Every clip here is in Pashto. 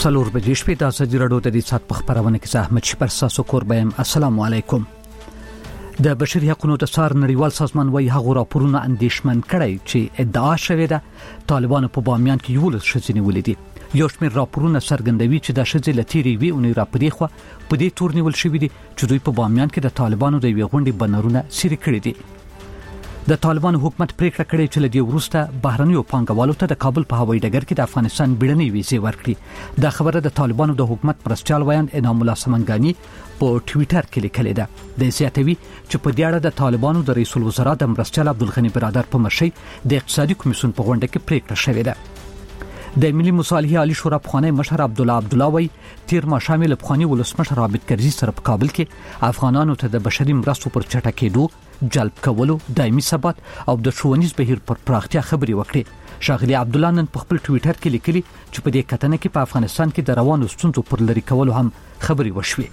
څلور بجې شپې د ازادي راډیو د دې سات په خبرونه کې احمد شپر ساسو کوربم. السلام علیکم. د بشري حقوقو د سار نړیوال سازمان وايي هغه راپورونه اندېښمن کړي چې ادعا شوې ده طالبانو په بامیان کې یو لږ شذینې ولیدي. یو شمېر راپورونه څرګندوي چې د شذې لتیری وی اونې راپورې خو په دې تور نیول شوې دي چې دوی په بامیان کې د طالبانو د یوې غونډې بنرونه سری کړي دي. د طالبانو حکومت پریکړه کړې چې لدی ورسته بهرنیو پانګوالو ته د کابل په هوایي ډګر کې د افغانستان بیړنۍ ویزې ورکړي. دا خبره د طالبانو د حکومت مرستيال ویان انعام الله سمنګانی په ټوئیټر کې لیکلې ده. د زیاتوي چې په دې اړه د طالبانو د رئیس الوزرا د مرستيال عبدالغنی برادر په مشرۍ د اقتصادي کمیسیون په غونډه کې پریکړه شوې ده. د ملي مصالحې عالی شورا پخوانی مشر عبدالله وی تیر ما شامل پخوانی ولسمشر عابد کرزي سره په کابل کې افغانانو ته د بشري مرستو پر چټکېدو جلب کولو دایمي ثبات او د ښوونیز بهیر پر پراختیا خبري وکړي. شاغلي عبدالله نن په خپل ټوئیټر کې لیکلي چې په دې کتنه کې په افغانستان کې د روانو ستونزو پر لری کولو هم خبري وشوي.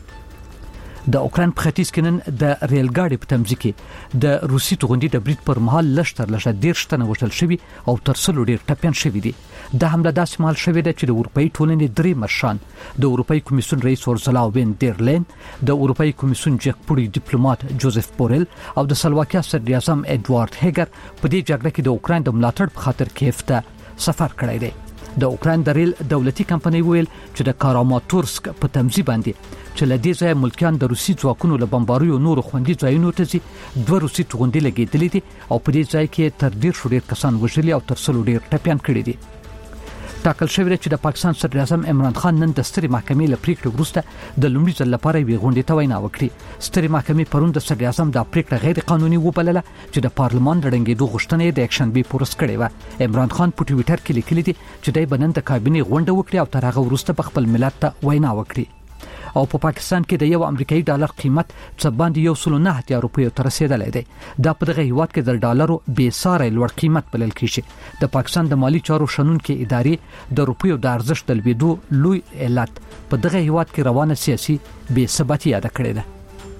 د اوکران په ختیځ کې نن د ریل ګاډي په تمځي کې د روسي توغندي د برید پر مهال لشتر لشه 13 تنه وژل شوي او تر څلو ډیر ټپيان شوي دي. د حمله داسې مال شوې ده چې د اروپאי ټولنې درې مشران د اروپאי کمیسیون رئیس اورسولا وین دیر لین، د اروپאי کمیسیون جګپوړي ډیپلوماټ جوزف بورل او د سلواکیا صدر اعظم ادوارد هیګر په دې جګړه کې د اوکران د ملاتړ په خاطر کیف ته سفر کړی دی. د اوکران د ریل دولتي کمپنۍ ویل چې د کاراماتورسک په تمځي باندې چې لدې ځای ملکیان د روسي ځواکونو له بمباریو نور خوندي ځایونو ته ځي دوه روسي توغندي لګېدلې دي او په دې ځای کې تر ډیر شو ډیر کسان وژلي او تر څلو ډیر ټپيان کړي دي. ټاکل شوی دی چې د پاکستان صدر اعظم عمران خان نن د سترې محکمې له پریکړې وروسته د لومړي ځل لپاره وی غونډې ته وینا وکړي. سترې محکمې پرون د صدر اعظم د پریکړه غیر قانوني وبلله چې د پارلمان د ړنګېدو غوښتنه د اکشنبي پورس کړې و. عمران خان په ټوئیټر کې لیکلي دي چې دای بنن د کابینې غونډه وکړي او تر هغه وروسته په خپل ملت ته وینا وکړي. او په پاکستان کې د یو امریکایي ډالر قیمت څه باندې 109 روپیو ته رسیدلی دی. دا په دغه هیواد کې د ډالرو بې ساري لوړ قیمت بلل کیږي. د پاکستان د مالی چارو شنونکو ادارې د روپیو د ارزښت د لوړېدو لوی علت په دغه هیواد کې روانه سیاسي بې ثباتي یاد کړې ده.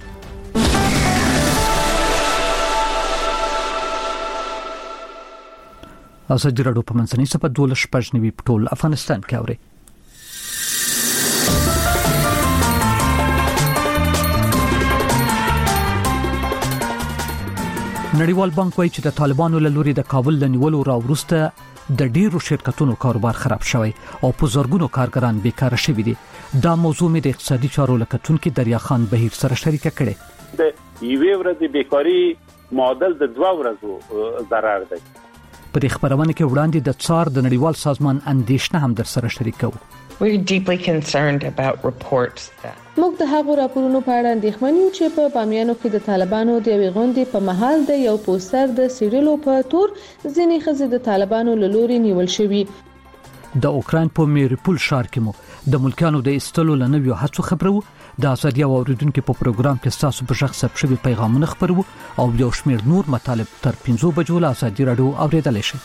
ازادي راډیو په منځنۍ صفحه 12 په ټول افغانستان کې اوري. نړیوال بانک وايي چې د طالبانو له لوري د کابل له نیولو راوروسته د ډیرو شرکتونو کاروبار خراب شوی او په زورګونو کارګران بیکاره شوي دي. دا موضوع مې د اقتصادي چارو لکتونکو دریا خان بهیر سره شریکه کړې. د یوې ورځې بیکاری معادل د 2 ورځو ضرر دی. په دې خبرونه کې وړاندې د څار د نړیوال سازمان اندېښنه هم در سره شریکو. We're deeply concerned about reports that موږ د هغو راپورونو په اړه اندېښمن یو چې په بامیانو کې د طالبانو د یوې غونډې په مهال د یو پوسټر د سیریلو په تور ځینې ښځې د طالبانو له لوري نیول شوي. د اوکران په میریپول ښار کې مو د ملکانو د ایستلو لنویو هڅو خبرو. د ازادي اوریدونکو په پروګرام کې تاسو په شخص ثبت شوی پیغامونه خبرو او یو شمېر نور مطالب تر 5 بجو له ازادي راډیو اوریدلای شئ.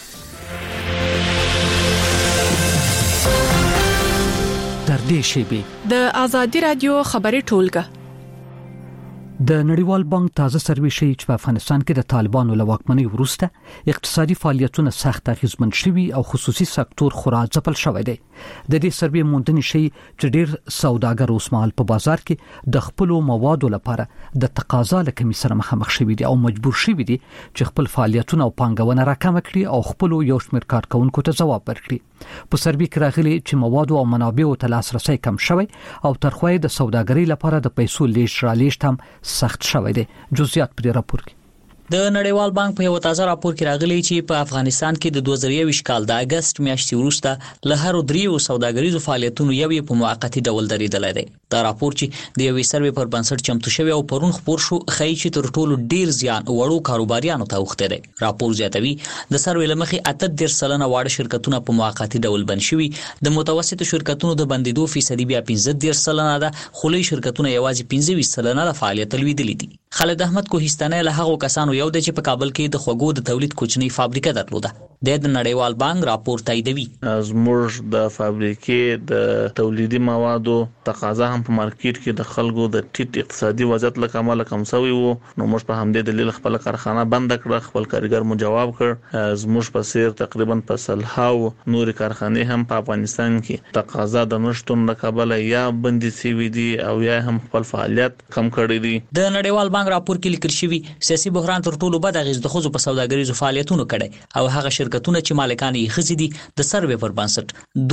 تر دې شی د ازادي راډیو خبري ټولګه د نړیوال بانک تازه سروې شي چې په افغانستان کې د طالبانو له واکمنۍ وروسته اقتصادي فعالیتونه سخت اغیزمن شوي او خصوصي سکتور خورا ځپل شوی دی. د دې سروې موندنې شي چې ډیر سوداګر اوس مهال په بازار کې د خپل موادو لپاره د تقاضا له کمی سره مخامخ شوي دي او مجبور شوي دي چې خپل فعالیتونه او پانګونه راکم کړي او خپل یو شمېر کارکونکو ته ځواب ورکړي. په سروې کې راغلي چې مواد او منابعو ته لاسرسي کم شوی او ترخوی د سوداګرۍ لپاره د پیسو لیږد رالېږد هم سخت شوی دی. جزئیات په راپور کې د نړیوال بانک په یو تازه راپور کې راغلی چې په افغانستان کې د 2020 کال د اگست میاشتې وروسته له هر دریو سوداګریزو فعالیتونو یو په موقتی ډول درېدلی دی. دا راپور چې د یوې سروې پر بنسټ چمتو شوی او پرون خپور شو ښیي چې تر ټولو ډیر زیان وړو کاروباریانو ته اوښتی دی. راپور زیاتوي د سروې له مخې 38% واړه شرکتونه په موقتی ډول بند شوي، د متوسطو شرکتونو د بندیدو فیصدي بیا 15% ده، خو لوی شرکتونه یوازې 25% له فعالیت لویدلي دي. خالد احمد کوهستاني له هغو کسانو یو دی چې په کابل کې د خوګو د تولید کوچنی فابریکه درلوده. د نړیوال بانک راپور تاییدوي. زموږ د فابریکې د تولیدي موادو تقاضا هم په مارکیټ کې د خلکو د ټیټ اقتصادي وضعیت له امله کم شوی وو. نو موږ په همدې دلیل خپل کارخانه بند کړه، خپل کارګر مو جواب کړ. زموږ په سیر تقریبا په سلهاو نور کارخانې هم په افغانستان کې تقاضا د نشټون له کبله یا بندي شوی دي او یا هم خپل فعالیت کم کړی دي. د نړیوال بانک راپور کې لیکل شوی سیاسي بحران تر ټولو بد اغیز د خزو په سوداګریزو فعالیتونو کړي او هغه شرکتونه چې مالکان یې خزي دي د سروې پر بنسټ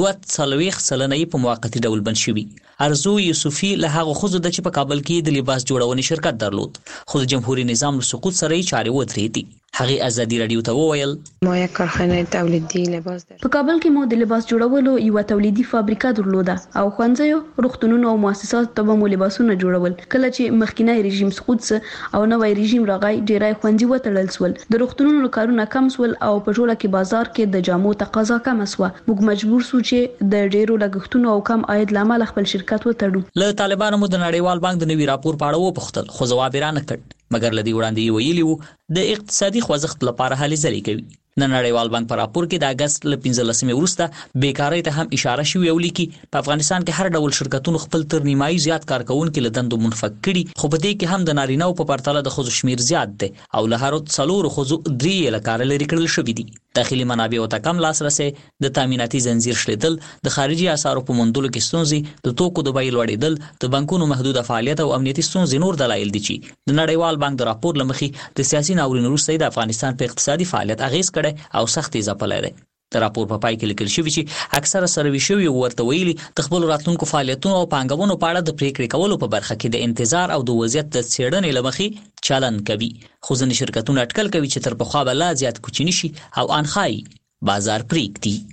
2.3% په موقتی ډول بند شوی. ارزو یوسفی له هغه خزو د چې په کابل کې د لباس جوړونې شرکت درلود خو د جمهوریت نظام له سقوط سره یې چارې ودرېدې. هغه ازادي رادیو ته وویل ما یک کارخانه تولیدی لباس دارم. په کابل کې مو د لباس جوړولو یو تولیدي فابریکه درلوده او ښوونځیو، روغتونونو او مؤسساتو ته مو لباسونه جوړول. کله چې مخکینی رژیم سقوط او نوې رژیم راغی ډیرای ښوونځي وتړل سول، د روغتونونو کارونه کم سول او په ټوله کې بازار کې د جامو تقاضا کم شوه. موږ مجبور سو چې د ډیرو لګښتونو او کم عاید لامل خپل شرکت وتړو. له طالبانو مو د نړیوال بانک د نوي راپور په اړه وپوښتل خو ځواب یې رانه کړ. مګر لدی وړاندې ویلي وو د اقتصادي خوځښت لپاره هلې ځلې کوي. د نړیوال بانک په راپور کې د اگست له 15 وروسته بیکاری ته هم اشاره شوې او لیکي په افغانستان کې هر ډول شرکتونو خپل تر نیمایي زیات کارکونکو له دندو منفک کړي خو په دې کې هم د نارینه‌و په پرتله د خزو شمیر زیات دی او له هر څلور خزو 3 له کار لري کړل شوې دي. داخلي منابع او کم لاسرسي، د تامیناتي زنجیر شلیدل، د خارجي اسعارو په موندلو کې ستونزې، د توکو د بیې لوړېدل، د بانکونو محدوده فعالیت او امنیتي ستونزې نور دلایل دي چې د نړیوال بانک د راپور لمخې د سیاسي ناورین وروسته د افغانستان په اقتصادي فعالیت اغیز کړي او سخت اضافه لري. د راپور په پای کې لیکل شوی چې اکثره سروي شوی ورته ویلي د خپل راتلونکو فعالیتونو او پانګونو په اړه د پریکړې کولو په برخه کې د انتظار او د وضعیت د څېړنې لمخې چلن کوي. خو ځینې شرکتونه اټکل کوي چې تر پخوا به لا زیات کوچني شي او انخای بازار پریږدي.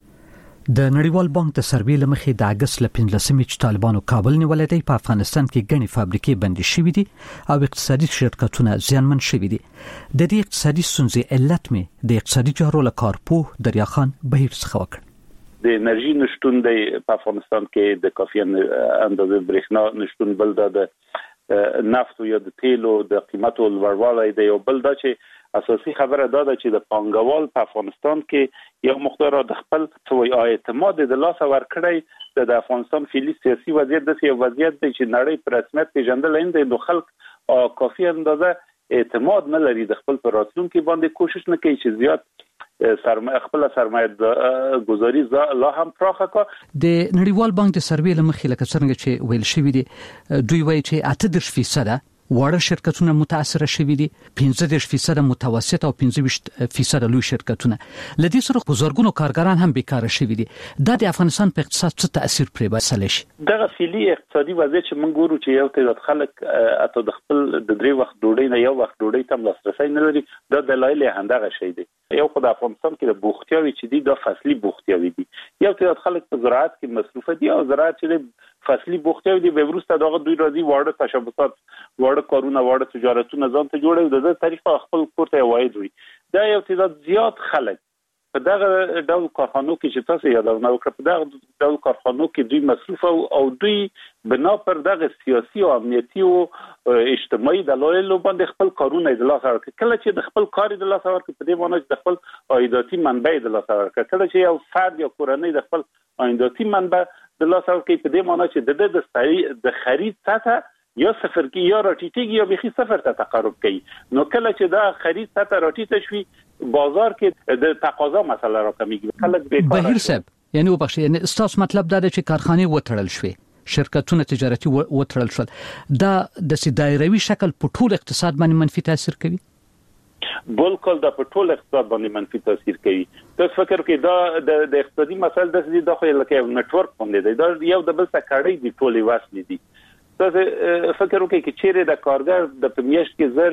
د نړیوال بانک د سروې لمخې د اگست ل 15 چې طالبانو کابل نیولې دی په افغانستان کې غني فابریکې بندي شوې دي او اقتصادي شرکتونه زیانمن شوي دي. د دې اقتصادي ستونزې علت مې د اقتصادي چارو له کارپوه دریاخان بهیر څخه وکړ. د انرژي نشټون دی په افغانستان کې د کافي اندازې برېښنا نشټون، بل د نفت یا د تیلو د قیمتو لوړوالی دی او بل دا چې اساسي خبره دا ده چې د پانګوال په افغانستان کې یو مقدار د خپل څوی اعتماد د لاس ورکړی د افغانستان فعلی سیاسي وضعیت د یو وضعیت دی چې نړۍ پر رسمیت پیژندل نه د خلک کافي اندازه اعتماد نه لري، د خپل راتلونکي باندې کوشش نه کوي چې زیات خپل سرمایه گذاری لا هم پراخه کا. د نړیوال بانک د سروې لمخې لکه څنګه چې ویل شوی دی دوی وایي چې 38% وړه شرکتونه متاثر شوي دي، 15% متوسط او 15% لوی شرکتونه. لدې سره بزرګونو کارګران هم بیکاره شوي دي. دا د افغانستان په اقتصاد څه تاثیر پرې باسلی شي؟ دغه فعلی اقتصادي وضعیت چې موږ ګورو چې یو تعداد خلک اته د خپل د 3 وخت ډوډۍ نه یو وخت ډوډۍ ته لاسرسي نه لري، دا دلایل همدغه شی دی. یو خو د افغانستان کې د بوختیاوي چې دي دا فصلي بوختیاوي دي. یو تعداد خلک په زراعت کې مصروف دي او زراعت چې فصلي بوختیاوي دي به ورسته دغه دوی راځي واړه تشبثات، واړه کارونه، واړه تجارتونه ځان ته جوړوي، د طریقه خپل کورته واید وي. دا یو تعداد زیات خلک په دغه ډول کارخانو کې چې تاسو یادونه وکړه په دغه ډول کارخانو کې دوی مصروف او دوی بنا پر دغه سیاسي او امنیتي او اجتماعي دلایل باندې خپل کارونه د لاس ورکړي. کله چې د خپل کار د لاس ورکړي په دې معنی چې د خپل عایداتي منبع د لاس ورکړي، کله چې یو فرد یا کورنۍ د خپل عایداتي منبع د لاس ورکړي په دې معنی چې د خرید سطح یا صفر کې یا راټیټيږي یا بخي صفر ته تقرب کوي. نو کله چې دا خرید سطح راټیټه شوي بازار کې د تقاضا مسله راکمېږي، خلک بیکاره. بهیر صاحب یعنی وبخښئ، یعنی تاسو مطلب دا دی چې کارخانه وتړل شوې، شرکتونه تجارتي وتړل شول، دا د دایروي شکل په ټول اقتصاد باندې منفي تاثیر کوي؟ بالکل دا په ټول اقتصاد باندې منفي تاثیر کوي. تاسو فکر کوئ دا د اقتصادي مسایل د دې د خو لکه نتورک باندې دی، دا یو د بل څخه کړي دي، ټولې واسلې دي. تاسو فکر وکړئ چې چیرې د کارګر د پمیشت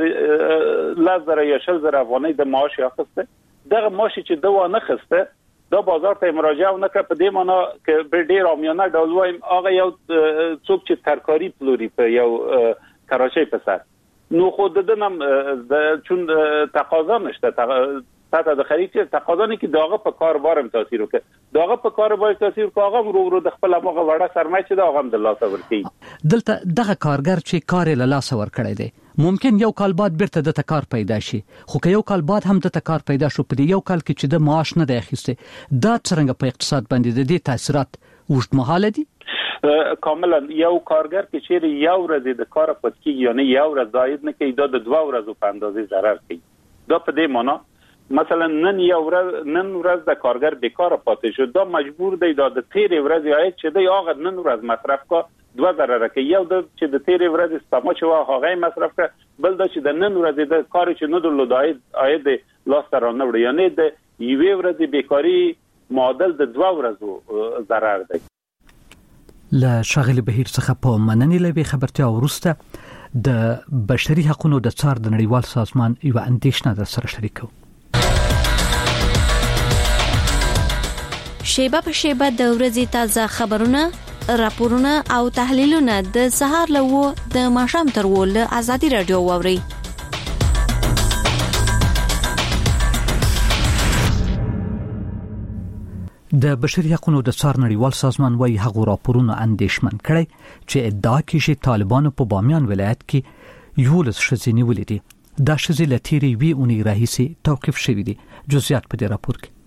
کې 10,000 یا 10,000 افغانۍ د معاش اخیسته، دغه معاش چې دوه نه خسته دا بازار ته مراجعه نه کړ. په دې معنی چې به ډیر عامیانه ډول وایم هغه یو څوک چې ترکاری پلوري په یو کراچۍ په سر، نو خو د دنم چون تقاضا نشته، سطح د خرید چې تقاضا نه کې داغه په کاروبار هم تاثیر وکړي داغه په کاروبار تاثیر کوي ورو د خپل هغه وړه سرمایه چې داغه هم د لاس ورکړي دلته دغه کارګر چې کار له لاس ورکړي دي ممکن یو کال بعد بیرته د کار پیدا شي خو که یو کال بعد هم د کار پیدا شو په یو کال کې چې د معاش نه دی اخیسته دا څنګه په اقتصاد باندې د دې تاثیرات اوږدمهاله دي کاملا یو کارګر چې چیرې یو ورځ د کار پد کیږي یعنی یو ورځ زائد نه کوي دا د 2 ورځو په اندازې ضرر کوي دا په دې معنی مثلا نن ورځ د کارګر بیکار پاتې شو دا مجبور دی دا د تیر ورځ عاید چې دی هغه نن ورځ مصرف کا 2 ضرر کوي یو د چې د تیر ورځ استعمال شو هغه مصرف کا بل د چې د نن ورځ د کار چې نه درلود عاید لاس تر نه وړي یعنی د یوې ورځې بیکاری معادل د 2 ورځو ضرر دی له شاغلی بهیر څخه په مننې لوي خبرتیا ورسته د بشري حقوقو د څار د نړیوال سازمان یو اندیشنه در سره شریکو شیبه په شیبه د ورځې تازه خبرونه راپورونه او تحلیلونه د سهار له د ماښام تر ول ازادي رادیو ووري د بشري حقوقو د څار نړیوال سازمان وايي هغه راپورونه اندیشمن کړي چې ادعا کوي چې طالبانو په بامیان ولایت کې یو لس شزینی ولیدي دا شزې لتيري وی اونې راهیسي توقيف شوې دي جزئیات په دې راپور کې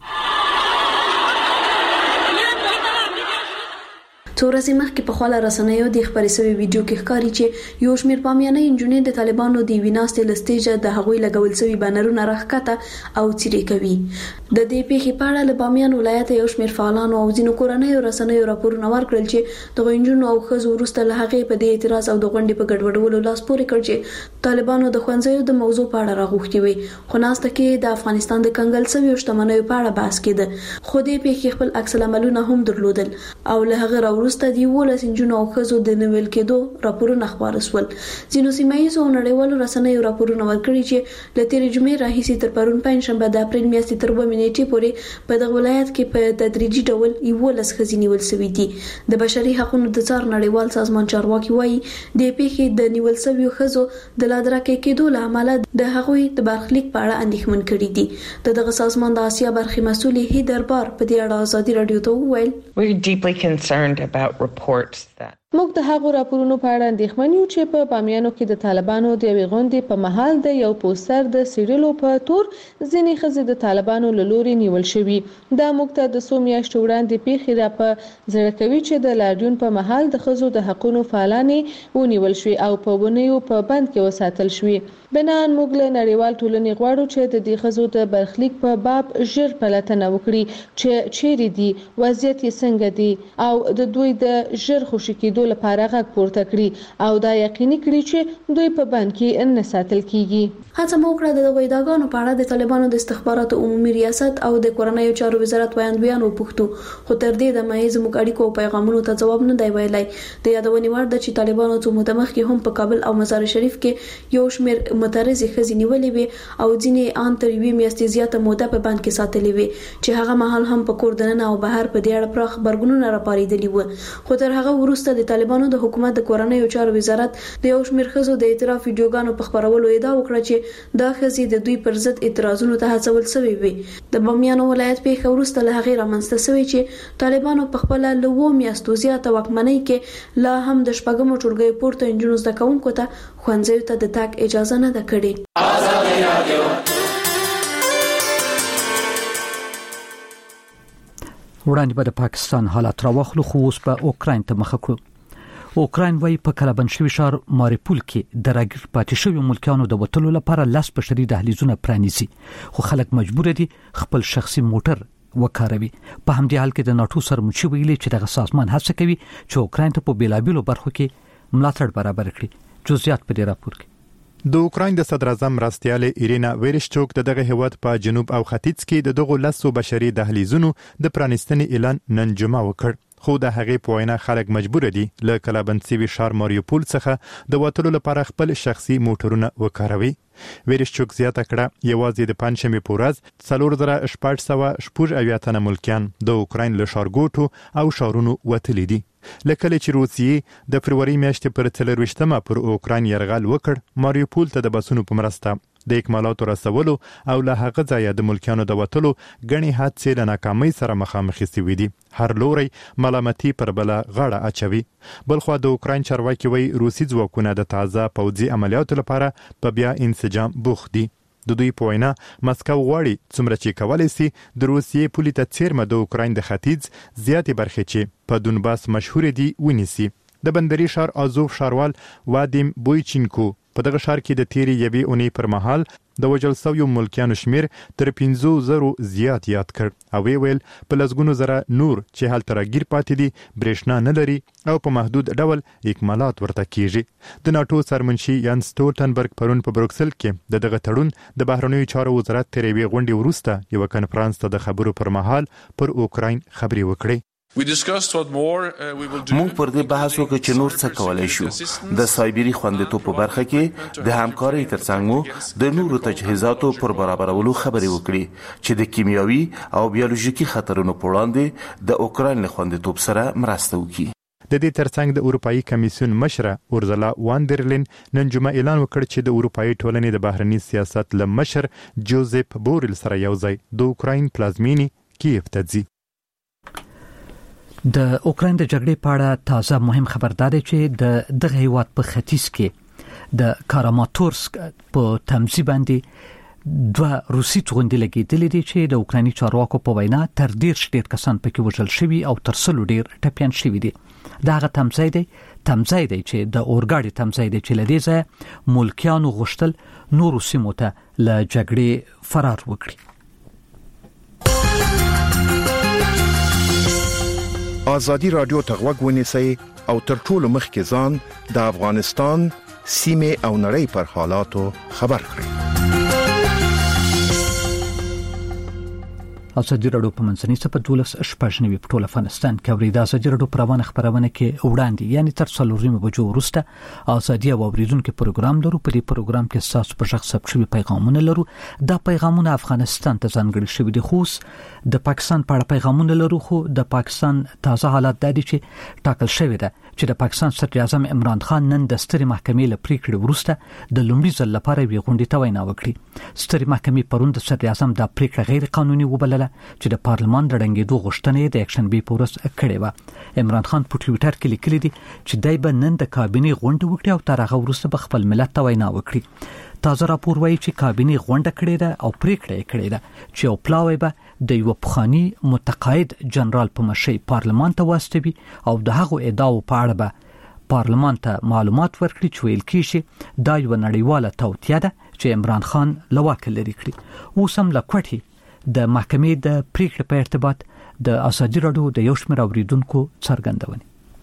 څو ورځې مخکې په خواله رسنیو د خبري سوي ویډیو کې ښکاري چې یو شمېر پامیانه انجونې د طالبانو د ویناستې لستیجه د هغوی لګول سوي بانرونه راخکته او چیرې کوي د دې پیښې په اړه له بامیان ولایت یو شمېر فعالانو او ځینو کورنیو رسنیو راپورونه ورکړل چې د انجونو او ښځو وروسته له هغې په دې اعتراض او د غونډې په ګډوډولو لاس پورې کړ چې طالبانو د ښوونځیو د موضوع په اړه راغوښتي وي خو ناسته کې د افغانستان د کنګل سوي شتمنیو په اړه بحث کېده خو دې پیښې خپل عکس العملونه هم درلودل او له هغه وروسته دی ولس انجونو او ښځو د نویل کېدو راپورونه خبر شول ځینو سیمایي او نړیوالو رسنیو راپورونه ورکړي چې له تیرې جمعې راهیسې تر پرون پنځشنبه د اپریل میاشتې تر 2 نیټې پورې په دغه ولایت کې په تدریجي ډول یو لس ښځې نیول شوې دي د بشري حقوقو د څار نړیوال سازمان چارواکي وايي د پیښې د نیول شویو ښځو د لادرکه کېدو له امله د هغوی د برخلیک په اړه اندېښمن کړي دي دغه سازمان د آسیا برخې مسؤل هیدر بار په دې اړه ازادي رادیو ته وویل We're deeply concerned about reports that موږ د هغو راپورونو په اړه اندېښمن یو چې په بامیانو کې د طالبانو د یوې غونډې په مهال د یو پوسټر د سیریلو په تور ځینې ښځې د طالبانو له لوري نیول شوي دا موږ ته د څو میاشتو وړاندې پیښې را په زړه کوي چې د لاریون په مهال د ښځو د حقوقو فعالانې ونیول شوي او په ونیو په بند کې وساتل شوي بنان موږ له نړیوال ټولنې غواړو چې د دې ښځو د برخلیک په باب ژر پلټنه وکړي چې چیرې دي وضعیت یې څنګه دی او د دوی د ژر خوشي کېدو لپاره غږ پورته کړي او دا یقیني کړي چې دوی په بند کې نه ساتل کیږي هڅه مو کړې د ویداګانو په اړه د طالبانو د استخباراتو عمومي ریاست او د کورنیو چارو وزارت وړاندوینو پوښتنه خو تر دې د مې زموږ اړیکو او پیغامونو ته جواب نه دی ویلای د یادونې وړ د چې طالبانو څو متمخ کې هم په کابل او مزار شریف کې یو شمېر مترزي ښځې نیولې وي او ځینې ان تر یوې میاشتې زیاته موده په بند کې ساتلې وي چې هغه مهال هم په کور دننه او بهر په دې اړه پراخ خبرګونونه راپاریدلي وو خو تر هغه وروسته د طالبانو د حکومت د کورنیو چارو وزارت د یو شمېر ښځو د اعتراف ویډیوګانو په خبرولو ادعا وکړه چې دا ښځې د دوی پر ضد اعتراضونو ته هڅول شوي وي د بامیان ولایت پیښه وروسته له هغې رامنځته شوې چې طالبانو په خپل له 2 میاشتو زیاته واکمنۍ کې لا هم د شپږمو ټولګیو پورته انجونو زده کوونکو ته ښوونځیو ته د تګ اجازه نه ده کړې ازادي رادیو وړاندې به د پاکستان حالات راوخلو خو اوس په اوکراین ته مخه کړو اوکراین وايي په کلابند شوي شهر ماریپول کې د راګر پاتې شوی ملکانو د وټلو لپاره لاس بشري دهلیزونه پرانیزي خو خلک مجبور دي خپل شخصي موټر وکاروي په همدې حال کې د ناتو سرمنشي ویلي چې دغه سازمان هڅه کوي چې اوکراین ته په بیلابیلو برخو کې ملاتړ برابر کړي جزئیات په دې راپور کې د اوکراین د صدر اعظم راستیاله ایرینا ویرشچوک دغه هیواد په جنوب او ختیځ کې د دغه لاسو بشري دهلیزونو د پرانیستنې اعلان نن جمعه وکړ خو د هغې په وینا خلک مجبور دي له کلابند سوي ښار ماریوپول څخه د وټلو لپاره خپل شخصي موټرونه وکاروي ویرشچوک زیاته کړه یوازې د پنځمې په ورځ 4000 تنه ملکیان د اوکراین له ښارګوټو او ښارونو وتلي دي لکه چې روسیې د فروری میاشتې پر 23مه پر اوکراین یرغل وکړ ماریوپول ته د بسونو په مرسته د اکمالاتو رسولو او له هغه ځایه د ملکیانو د وتلو غني حادثې له ناکامۍ سره مخامخ شوي دي. هر لوري ملامتي پر بل غاړه اچوي. بلخو د اوکراین چارواکي وایي روسي ځواکونه د تازه پوځي عملیاتو لپاره په بیا انسجام بوخت دي. د دوی په وینا مسکو غواړي څومره چې کولی سي د روسیې پولې ته څیرمه د اوکراین د ختیځ زیاتې برخې چې په دونباس مشهور دي ونیسي. د بندري شهر آزوف ښاروال وادیم بویچینکو په دغه ښار کې د تیرې یوې اونۍ پر مهال د وژل شویو ملکیانو شمیر تر 5,000 زیات یاد کړ او ویل په لسګونو زره نور چې هلته راګیر پاتې دي برېښنا نه لري او په محدود ډول اکمالات ورته کیږي. د ناتو سرمنشي یان سټولټنبرګ پرون په بروکسل کې دغه تړون د بهرنیو چارو وزارت تر یوې غونډې وروسته یو کنفرانس ته د خبرو پر مهال پر اوکراین خبرې وکړې. مونږ پر دې بحث وکړ چې نور څه کولای شو. د سایبری خوندیتوب په برخه کې د همکارۍ ترڅنګ د نورو تجهیزاتو پر برابرولو خبرې وکړي چې د کیمیاوي او بیولوژیکي خطرونو په وړاندې د اوکراین له خوندیتوب سره مرسته وکړي. د دې ترڅنګ د اروپאי کمیسیون مشره اورزلا واندرلین نن جمعه اعلان وکړ چې د اروپאי ټولنې د بهرنی سیاست له مشر جوزف بورل سره یوځای د اوکراین پلازمینی کیف ته ځي. د اوکراین د جګړې په اړه تازه مهم خبردار دی چې د دغه هیواد په ختیځ کې د کاراماتورسک په تمځي باندې دوه روسي توغندي لګیدلې دي چې د اوکرایني چارواکو په وینا تر ډیر کسان پکې وژل شوي او تر څلو ډیر ټپيان شوي دي. دغه تمځي دی چې د اورګاډي تمځي دی چې لدې ځای ملکیانو غوښتل نورو سیمو ته له جګړې فرار وکړي. آزادی رادیو ته غوږ ونیسئ او تر ټولو مخکې ځان د افغانستان سیمې او نړۍ پر حالاتو خبر کړئ. آزادی رادیو په منځني صفحه 12 په ټول افغانستان کې اوریدا آزادی رادیو پروانه خبرونه کې وړاندې یعنی تر 4 بجو وروسته آزادی او اوریدونکو پروګرام لرو. په دې پروګرام کې تاسو په شخص ثبت پیغامونه لرو. دا پیغامونه افغانستان ته ځانګړي شوي دي. خو د پاکستان په اړه پیغامونه لرو. خو د پاکستان تازه حالات د دې چې ټاکل شوی ده چې د پاکستان صدر اعظم عمران خان نن د سترې محکمې له پریکړې وروسته د لومړي ځل لپاره وی غونډې ته وینا وکړي. سترې محکمې پرون د صدر اعظم د پریکړه غیر قانوني وبلله چې د پارلمان د ډنګېدو غوښتنې د اکشن بي پورس کړې و. عمران خان په ټویټر کې لیکلي دي چې دای به نن د کابینې غونډه وکړي او تر هغه وروسته به خپل ملت ته وینا وکړي. تازه راپور وایي چې کابینې غونډه کړې ده او پریکړه یې کړې ده چې او پلاوی به د یو پخوانی متقاعد جنرال په مشرۍ پارلمان ته واستوي او د هغو ادعاو په اړه به پارلمان ته معلومات ورکړي چې ویل کېږي دا یو نړیواله توطیه ده چې عمران خان له واکه لرې کړي. اوس هم له کوټې د محکمې د پریکړې په ارتباط د آزادی رادیو د یو شمېر اوریدونکو څرګندونې.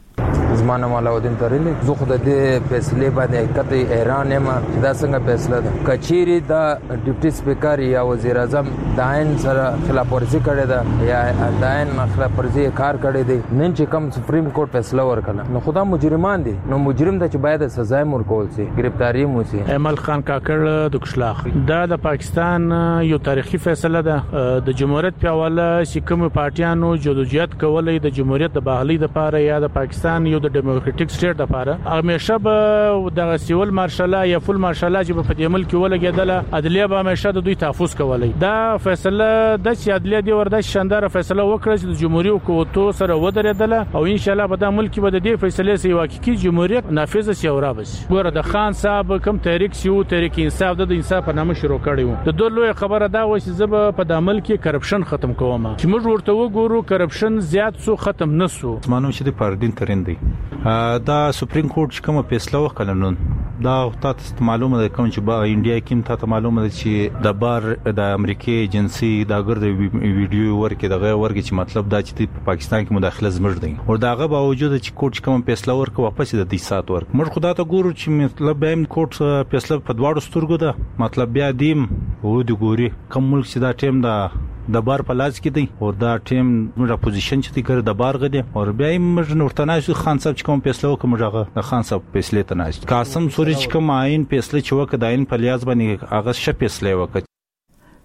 زمانه علاءالدین ترلی زه خو د دې فیصلې باندې کته ایران یم دا څنګه فیصله ده. کچيري دا ډیپټي سپیکر یا وزیر اعظم د عین سره خلاف ورزي کړې ده یا د عین خلاف ورزي کار کړی دی نن چې کوم سپریم کورټ فیصله ورکړه نو خدا مجرمان دي نو مجرم ته چې باید سزا ورکول شي گرفتاری مو شي. امل خان کاکړ د کشلاخ دا د پاکستان یو تاریخي فیصله ده. د جمهوریت په حواله چې کوم پارټیانو جدوجہد کولای د جمهوریت د بحالي لپاره یا د پاکستان یو د ډیموکراټیک سټیټ لپاره همیشه به د سیول مارشال یا فول مارشال چې په دې ملک ولګیدله عدلیه به همیشه د دوی تحفظ کولای. دا فیصله د عدلیه دی ورده شاندار فیصله وکړه چې د جمهوریت حکومت سره ودرېدله او ان شاء الله به د ملک به د دې فیصلې سي واقعي جمهوریت نافذ سي او رابس. ګوره د خان صاحب کوم تحریک سیو تحریک انصاف د انصاف په نامه شروع کړی و. د دوه لوی خبره دا و چې زب په د ملک کرپشن ختم کوم چې موږ ورته وګورو کرپشن زیات سو ختم نسو. مانو چې د پاردین ترين دی دا سپریم کورټ چې کومه فیصله وکړه نن دا تاسو معلومه ده کوم چې با انډیا کې تاسو معلومه ده چې د بار د امریکای ایجنسی دا ګرد ویډیو ورکې دغه ورکې چې مطلب دا چې په پاکستان کې مداخله زمړ دي او داغه باوجود چې کورټ کوم فیصله ورکړه واپس د 10 ساعت ورک موږ خدا ته ګورو چې مطلب به کورټ فیصله په دواړو سترګو ده مطلب بیا دیم و د ګوري کوم ملک چې دا ټیم دا د بار په لاس کې دی او دا ټیم موږ پوزیشن چې دی کړ د بار غدي او بیا موږ نورتناش خان صاحب چې کوم فیصله وکړ موږ د خان صاحب فیصله تناش قاسم سوري چې کوم عین فیصله چې وکړ د عین په لیاز باندې هغه ش فیصله وکړ.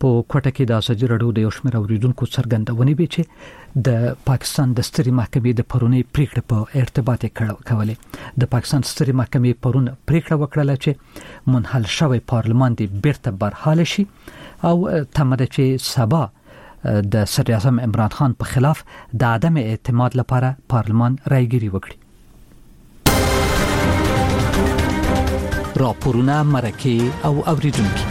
په کوټه کې د ازادي راډیو د یو شمېر اوریدونکو څرګندونې وی چې د پاکستان د ستري محکمې د پرونی پریکړه په ارتباط کولې. د پاکستان ستري محکمې پرون پریکړه وکړه چې منحل شوی پارلمان دی بیرته برحال شي او تمره چې سبا د صدر اعظم عمران خان په خلاف د عدم اعتماد لپاره پارلمان رایګيري وکړي. راپورونه مرکه او اوریدونکو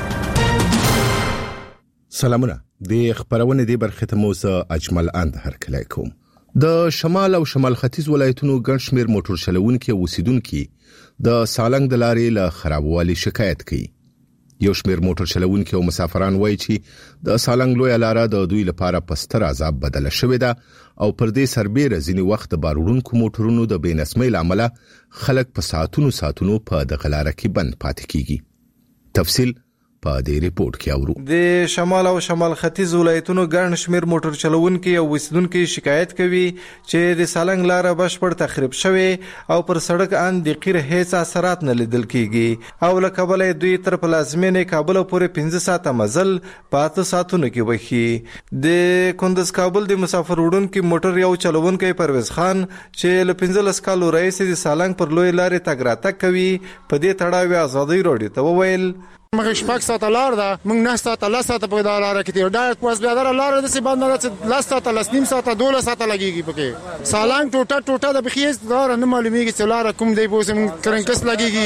سلامونه. د خبرونه دی برخه ته موزه اجمل اند هرکلی کوم. د شمال او شمال ختیځ ولایتونو ګڼ شمېر موټر چلوونکي او اوسیدونکي د سالنګ د لارې له خرابوالي شکایت کوي. یو شمېر موټر چلوونکي او مسافران وایي چې د سالنګ لوی لاره د دوی لپاره پستر عذاب بدله شوې ده او پر دې سربېره ځینی وخت د بارونکو موټرونو د بې نظمۍ لامل خلک په ساعتونو په دغه لاره کې بند پاتې کیږي. تفصیل په دې ریپورت کې اورو. د شمال او شمال ختیځ ولایتونو ګڼ شمېر موټر چلوونکي او اوسیدونکي شکایت کوي چې د سالنګ لاره بشپړ تخریب شوې او پر سړک ان د قیر هیڅ اثرات نه لیدل کیږي او له کابل دوی تر پلازمینې کابل پورې 15 ساعته مزل په 8 ساعتونو کې وخی. د کندز کابل د مسافر وړونکو موټر یو چلوونکی پرویز خان چې له 15 کالو رئیس د سالنګ پر لوی لارې تګ راتګ کوي په دې تړاو ازادي راډیو ته وویل مخ شپږ ساعته لار ده موږ نه ساعته لا ساعته په دا لار کې تیر ډایرکټ پاس بیا دا لار د سی باندې راځي لا ساعته لا نیم ساعته 12 ساعته لګيږي پکې سالنګ ټوټه د بخیز لار نه معلومیږي چې لار کوم دی پوسې کرنکس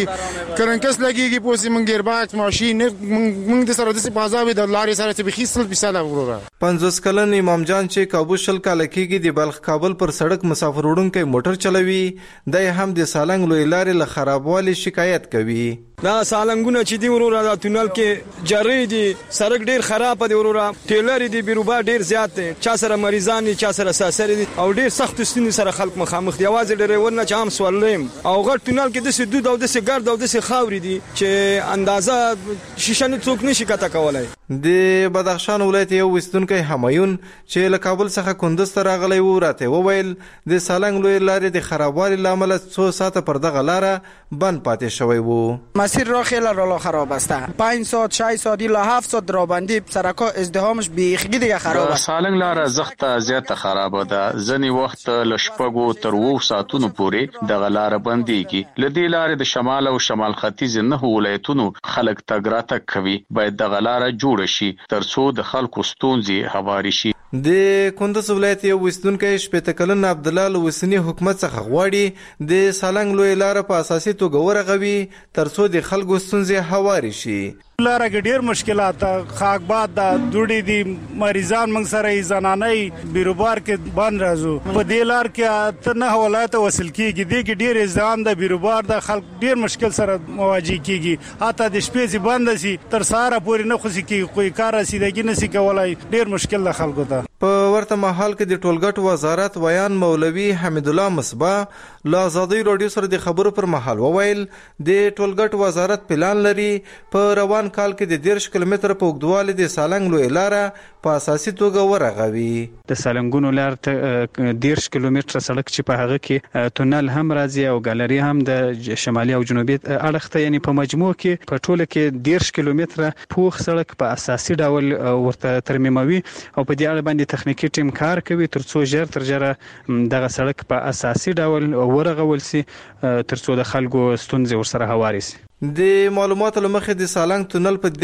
لګيږي پوسې موږ ګیرباکس ماشين موږ د سره د سی بازار د لارې سره چې بخیز سل بيساله وروره. 50 کلن امام جان چې کابل شل کال کېږي د بلخ کابل پر سړک مسافر وړونکو موټر چلوي د هم د سالنګ لوی لارې له خرابوالي شکایت کوي. دا سالنګونه چې دی وروره د تونل کې جری دي سړک ډیر خراب دی وروره ټیلر دی بیروبا ډیر زیات دی چا سره مریضان چا سره ساسر دي او ډیر سخت ستونی سره خلک مخامخ دی आवाज ډریور نه چام سوالیم او غټ تونل کې د سدود او د سګرد او د خاوري دي چې اندازه شیشه نه څوک نشي کته کولای. د بدخشان ولایت یو وستونکو همایون چې له کابل څخه کندز ته راغلی و راته وویل د سالنګ لوی لارې د خرابوالي لامل 2 ساعته پر دغه لاره بند پاتې شوی وو. مسیر را خیلی راه خراب است. 5 ساعت 6 ساعت الی 7 ساعت رابندی سرکا ازدحامش بیخی دیگه خراب است. سالنګ لاره زخته زیاته خراب ده. ځنی وخت ل شپږو تر 2 ساعتونو پورې دغه لاره بنديږي. لدی لارې د شمال او شمال ختیځ نه ولایتونو خلک تګ راتګ کوي. باید دغه لاره جوړ شي ترڅو د خلکو ستونزې هواري شي. د کندز ولایت یو وستونکو شپته کلن عبد الله وسنی حکومت څخه غواړي د سالنګ لوی لاره په اساسي توګه ورغوي ترڅو د خلکو ستونزې هواري شي. لاره کې ډیر مشکلات خاکباد د دوړي دي مریضان موږ سره زنانې بیروبار کې بند راځو په دې لار کې ته نه ولایت وصل کیږي دي کې ډیر ازدحام د بیروبار د خلک ډیر مشکل سره مواجه کیږي اته د شپې سي بند سي تر ساره پورې نه خوشي کیږي کوئی کار رسیدګي نسی کولای ډیر مشکل د خلکو ته. په ورته مهال کې د ټولګټ وزارت ویان مولوي حمید الله مصباح له ازادي راډیو سره د خبرو پر مهال وویل د ټولګټ وزارت پلان لري په روان کال کې د 10 کیلومتر په اوږدوالي د سالنګ لوی لاره په اساسي توګه ورغوي. د سالنګونو لار ته 10 کیلومتر سړک چې په هغه کې تونل هم راځي او ګالري هم د شمالي او جنوبي اړخ ته یعنی په مجموع کې په ټوله کې 10 کیلومتر پوخ سړک په اساسي ډول ورته ترمیموي او په دې اړه باندې تخنیکی ټیم کار کوي ترڅو ژر تر ژره دغه سړک په اساسي ډول ورغول سي ترڅو د خلکو ستونزې ورسره هواري سي. د معلوماتو لمخې د سالنګ تونل په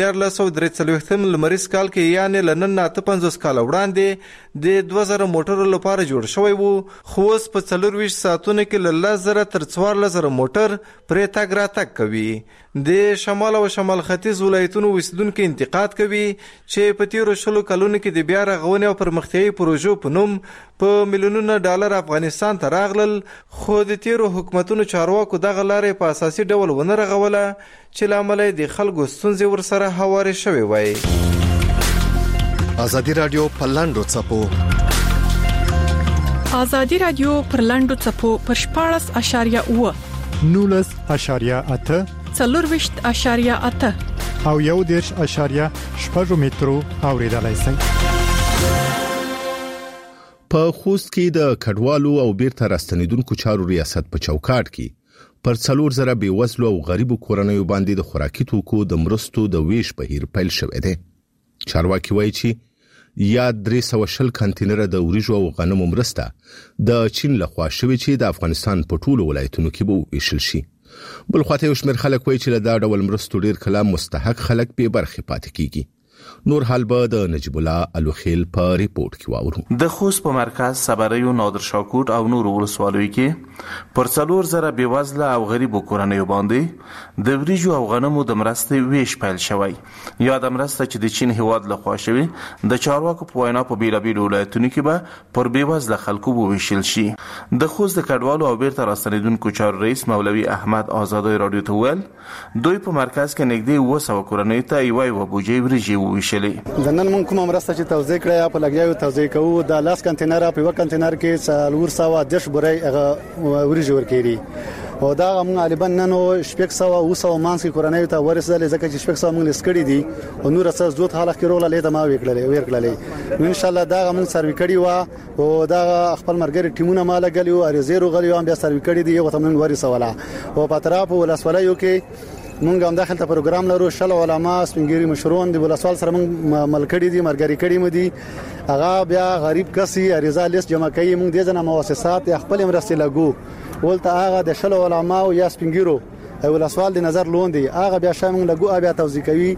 1343 لمریز کال کې یعنی لنن 50 کال وړاندې د 2000 موټرو لپاره جوړ شوی وو خو اوس په 24 ساعتونو کې ل 1000 تر 4000 موټر پرې تګ راتګ کوي. د شمال او شمال ختیځ ولایتونو وسیدونکو انتقاد کوي چې په تیرو شلو کلونو کې د بیا رغونې او پرمختیايي پروژو په نوم په میلیونونو ډالر افغانستان ته راغلل خو د تیرو حکومتونو چارواکو دغه لارې په اساسي ډول ونه رغوله چې لامل د خلکو ستونزې ورسره هواري شوي وای. ازادي رادیو په لاندو چپو ازادي رادیو پر لاندو چپو پر 14.9 19.8 40.8 او 1.8 مترو اوریدلای شئ. په خوست کې د کډوالو او بیرته راستنیدونکو چارو ریاست په چوکاټ کې پر 4000 بېوزلو او غریبو کورنیو باندې د خوراکي توکو د مرستو د ویش بهیر پیل شوی دی. چارواکي وایي چې یا 320 کانټینر د وریجو او غنمو مرسته د چین لخوا شوی چې د افغانستان په ټولو ولایتونو کې به ویشل شي. بل خواته یو شمېر خلک وایي چې دا ډول مرستو ډیر کلام مستحق خلک به برخه پاتې کیږي. نور حال به د نجیب الله الوخیل په ریپورت کې واورو. د خوست په مرکز صبریو نادر شاکوټ او نور ولسوالیو کې پر 4000 بیوزله او غریبو کورنیو باندې د وریجو او غنمو د مرستې ویش پیل شوی. یا د مرسته چې د چین هیواد لخوا شوی د چارواکو په وینا په بیلابیلو ولایتونو کې به پر بیوزله خلکو وویشل شي. د خوست د کډوالو او بیرته راستنیدونکو چارو رئیس مولوي احمد آزادی رادیو ته ویل دوی په مرکز کې نږدې 200 کورنیو ته یو بوجي وریجې وویشلې. د نن موږ کومه مرسته چې توزیع کړې په لګیاو توزیع کوو د لاس کانټینر په یو کانټینر کې 410 بوري وریجې ورکېږي او دا موږ غالبا نن 600 مانسي کورنۍ ته ورسېدل ځکه چې 600 موږ لسکړې دي او نور څه زوت حالت کې روغله لیدم ما وکړلې ان شاء الله دا موږ سروي کړی و او دا خپل مرګري ټیمونه مال غلیو ارزيرو غلیو بیا سروي کړی دي یو ته موږ ورسوله او په طرف ولسوالۍ کې مونږ هم داخل ته پروګرام لرو شل علماء سپینګيري مشرون دی ولسوال سره مونږ ملکړي دي مرګري کړي مدي هغه بیا غریب کسي اریزا لیست جمع کوي مونږ د ځنه مؤسسات خپل مرستې لګو ولته هغه د شل علماء او یا سپینګيرو ولسوال د نظر لوندي هغه بیا شامل لګو بیا توزیع کوي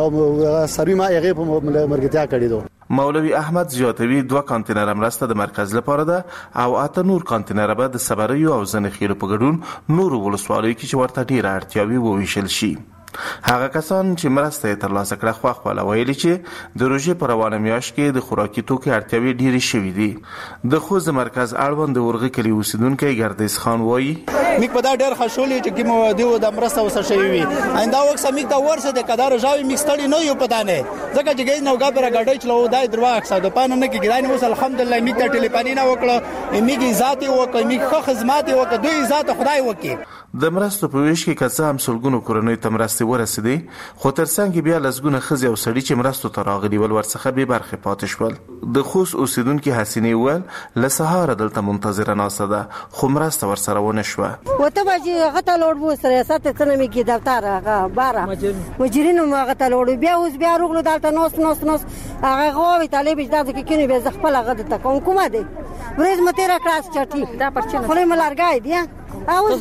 او سروي ما هغه په مرګتیا کړی دو. مولوي احمد زیاتوي 2 کانټینر مرسته د مرکز لپاره ده او 8 نور کانټینر به د صبریو او زنخیل په ګډون نور ولسوالیو کې چې ورته ډیره اړتیاوي وویشل شي. هغه کسان چې مرسته ترلاسه کړه خو خپل ویلي چې د روزي پر روانه میاش کې د خوراکي توکو اړتیاوي ډیره شوې دي. د خوست مرکز اړوند ورغه کلی اوسیدونکو ګردیس خان وایي میک په دا ډېر خوشحالي چې کوم دیو د مرسته وسه شوی وي آینده وخت میک دا ورسه د قدر ژاوي میک ستړي نه یو پدانه ځکه چې ګیز نو غبره غړډی چلو دای درواک ساده پانه نه کې ګرانه وس الحمدلله میک د ټلیفوني نه وکړه میک ذاتي وکړه میک خو خدمات وکړه دوی ذات خدای وکړي. د مرستو په ویش کې کڅه هم سلګونو کورنۍ ته مرستې ورسېدې خو ترڅنګ بیا لسګونه خزي او سړي چې مرستو ته راغلي ول ورڅخه به برخه پاتې شول. د خوست اوسیدونکو حسینه ول له سهار دلته منتظره ناسه ده خو مرسته ورسره ونه شو. وته بجې غته لوړ بو سره سات څنګه می کې دفتر هغه بارا مجرینو ما غته لوړ بیا اوس بیا روغلو دلته نوس هغه غوي طالب اجازه کې کینې به زخپل هغه ته کومه دي ورځ متره کلاس چټي دا پرچې خلې ملارګای دی اوس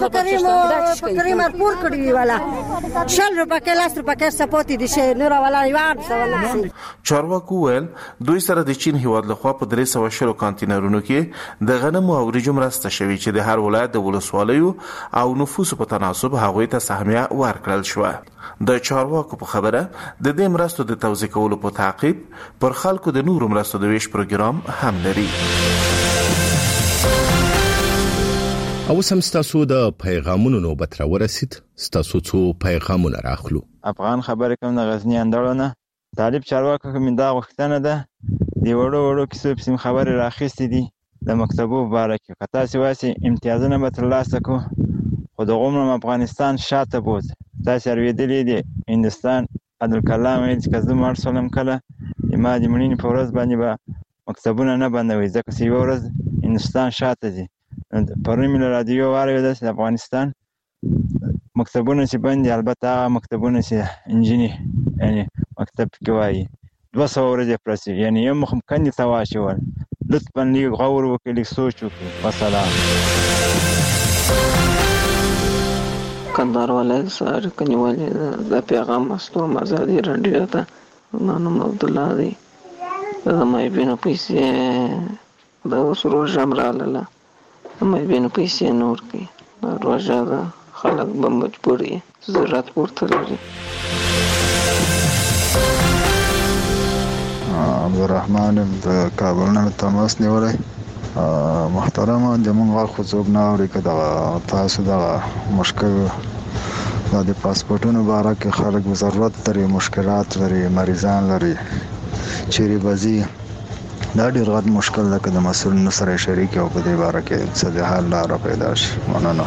کریم پور کړی والا شل روپے کلاس روپے کې سپوتې دي شه نور والا یوان سوال. چارواکو ول دوی سره د چین هیواد لخوا په 320 کانټینرونو کې د غنمو او وریجو مرسته شوی چې د هر ولایت د ولسوالیو او نفوس په تناسب هغوی ته سهمیه ورکړل شو. د چارواکو په خبره د دې مرستو د توزیع کولو په تعقیب پر خلکو د نورو مرستو د ویش پروګرام هم لري. او سم ستاسو د پیغامونو نوبت را ورسید. ستاسو څو پیغامونه راخلو. افغان خبرې کوم د غزنی اندړونه طالب چارواکو کوم دا وختنه ده دی وړو کیسو په خبرې راخېستې دي د مکتبو مبارک کتا سیاسي امتیازونه به ترلاسه کو خو د غومرم افغانستان شاته بوز تاسو اړویدلې دي هندستان عبدالکلام ویل چې زه مار سلام کله ما د مړینې په ورځ باندې به مکتبونه نه بندوي ځکه چې یو ورځ هندستان شاته دي. پرون مې رادیو واورېده چې افغانستان مکتبونه چې بند دي البته مکتبونه چې انجینی یعنی مکتب کې وایي 200 ورځې پرسي یعنی یو مخم کندي ته واچول لطفا لیک غور وکړي لیک سوچ وکړي. والسلام. کندهار ولایت سره کنيوالې د پیغام مستوم آزادي رادیو ته نام عبد الله دی د مې بینو پیسې د وسرو جمراله مې بینو پیسې نور کې روزه ده خلک به مجبوري زراعت پورته لري. عبدالرحمن د کابل نه تماس نیولای محترم د مونږ خو څوک نه اوري کده تاسو دا مشکل د پاسپورتونو باره کې خلک ضرورت لري مشکلات لري مریضان لري چیرې بازي دا ډېر غټ مشکل ده که د مسؤلینو سره شریک او په دې باره کې څه د حل لاره پیدا شي. مننه.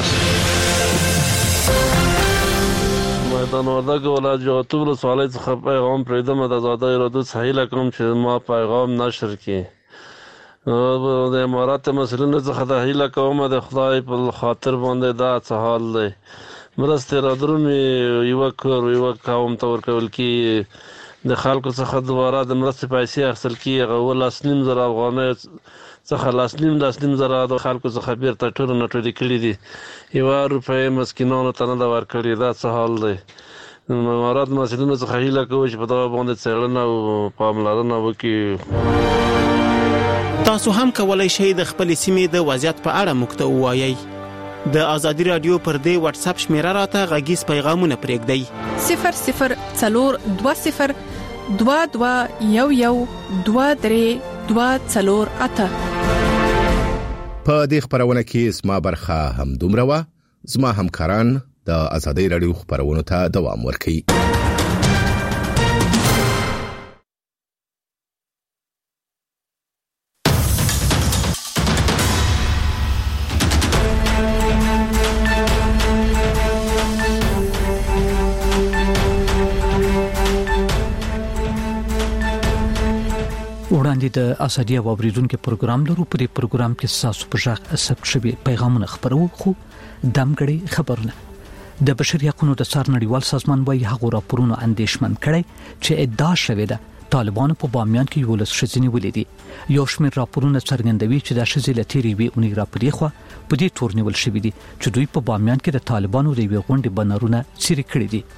میدان وردګ ولایت جواتو ولسوالۍ څخه پیغام پرېږدم د ازادۍ رادیو څخه هیله کوم چې ما پیغام نشر کړي. د امارات مسؤلینو څخه د هیله کوم د خدای په خاطر باندې دا څه حال دی مرستې را درومي یو کور یو قوم ته ورکول کېږي د خلکو څخه دوباره د مرستې پیسې اخیستل کیږي. هغه 2.5 افغانۍ څخه 2.5 زره د خلکو څخه بیرته ټولنه ټولې کړي دي. 1 روپۍ مسکینانو ته نه ده ورکړې. دا څه حال دی؟ امارات مسؤلینو څخه هیله کوو چې په دغه باندې څېړنه او پاملرنه وکړي. تاسو هم کولای شئ د خپلې سیمې د وضعیت په اړه موږ ته ووایئ. د آزادي رادیو پر دې واتس اپ شمیره راته غږیز پیغامونه پرېږدئ. 0020 2211 23 په دې خبرونه کې اسما برخه هم دومره وا. زما همکاران د آزادي رادیو خبرونو ته دوام ورکوي. وړاندې د آزادي اوریدونکو پروګرام لرو. په دې پروګرام کې تاسو په ژغ ثبت شوی پیغامونه خبرو خو دمګړي خبرونه. د بشري حقوقو د څار نړیوال سازمان وايي هغه راپورونه اندېښمن کړي چې ادعا شوې ده طالبانو په بامیان کې یو لس شزینی ولیدي. یو شمېر راپورونه څرګندوي چې د شزیله تیری وی اونې راپورې خو په دې تورنیول شوې دي چې دوی په بامیان کې د طالبانو د وی غونډې بنرونه سری کړی دي.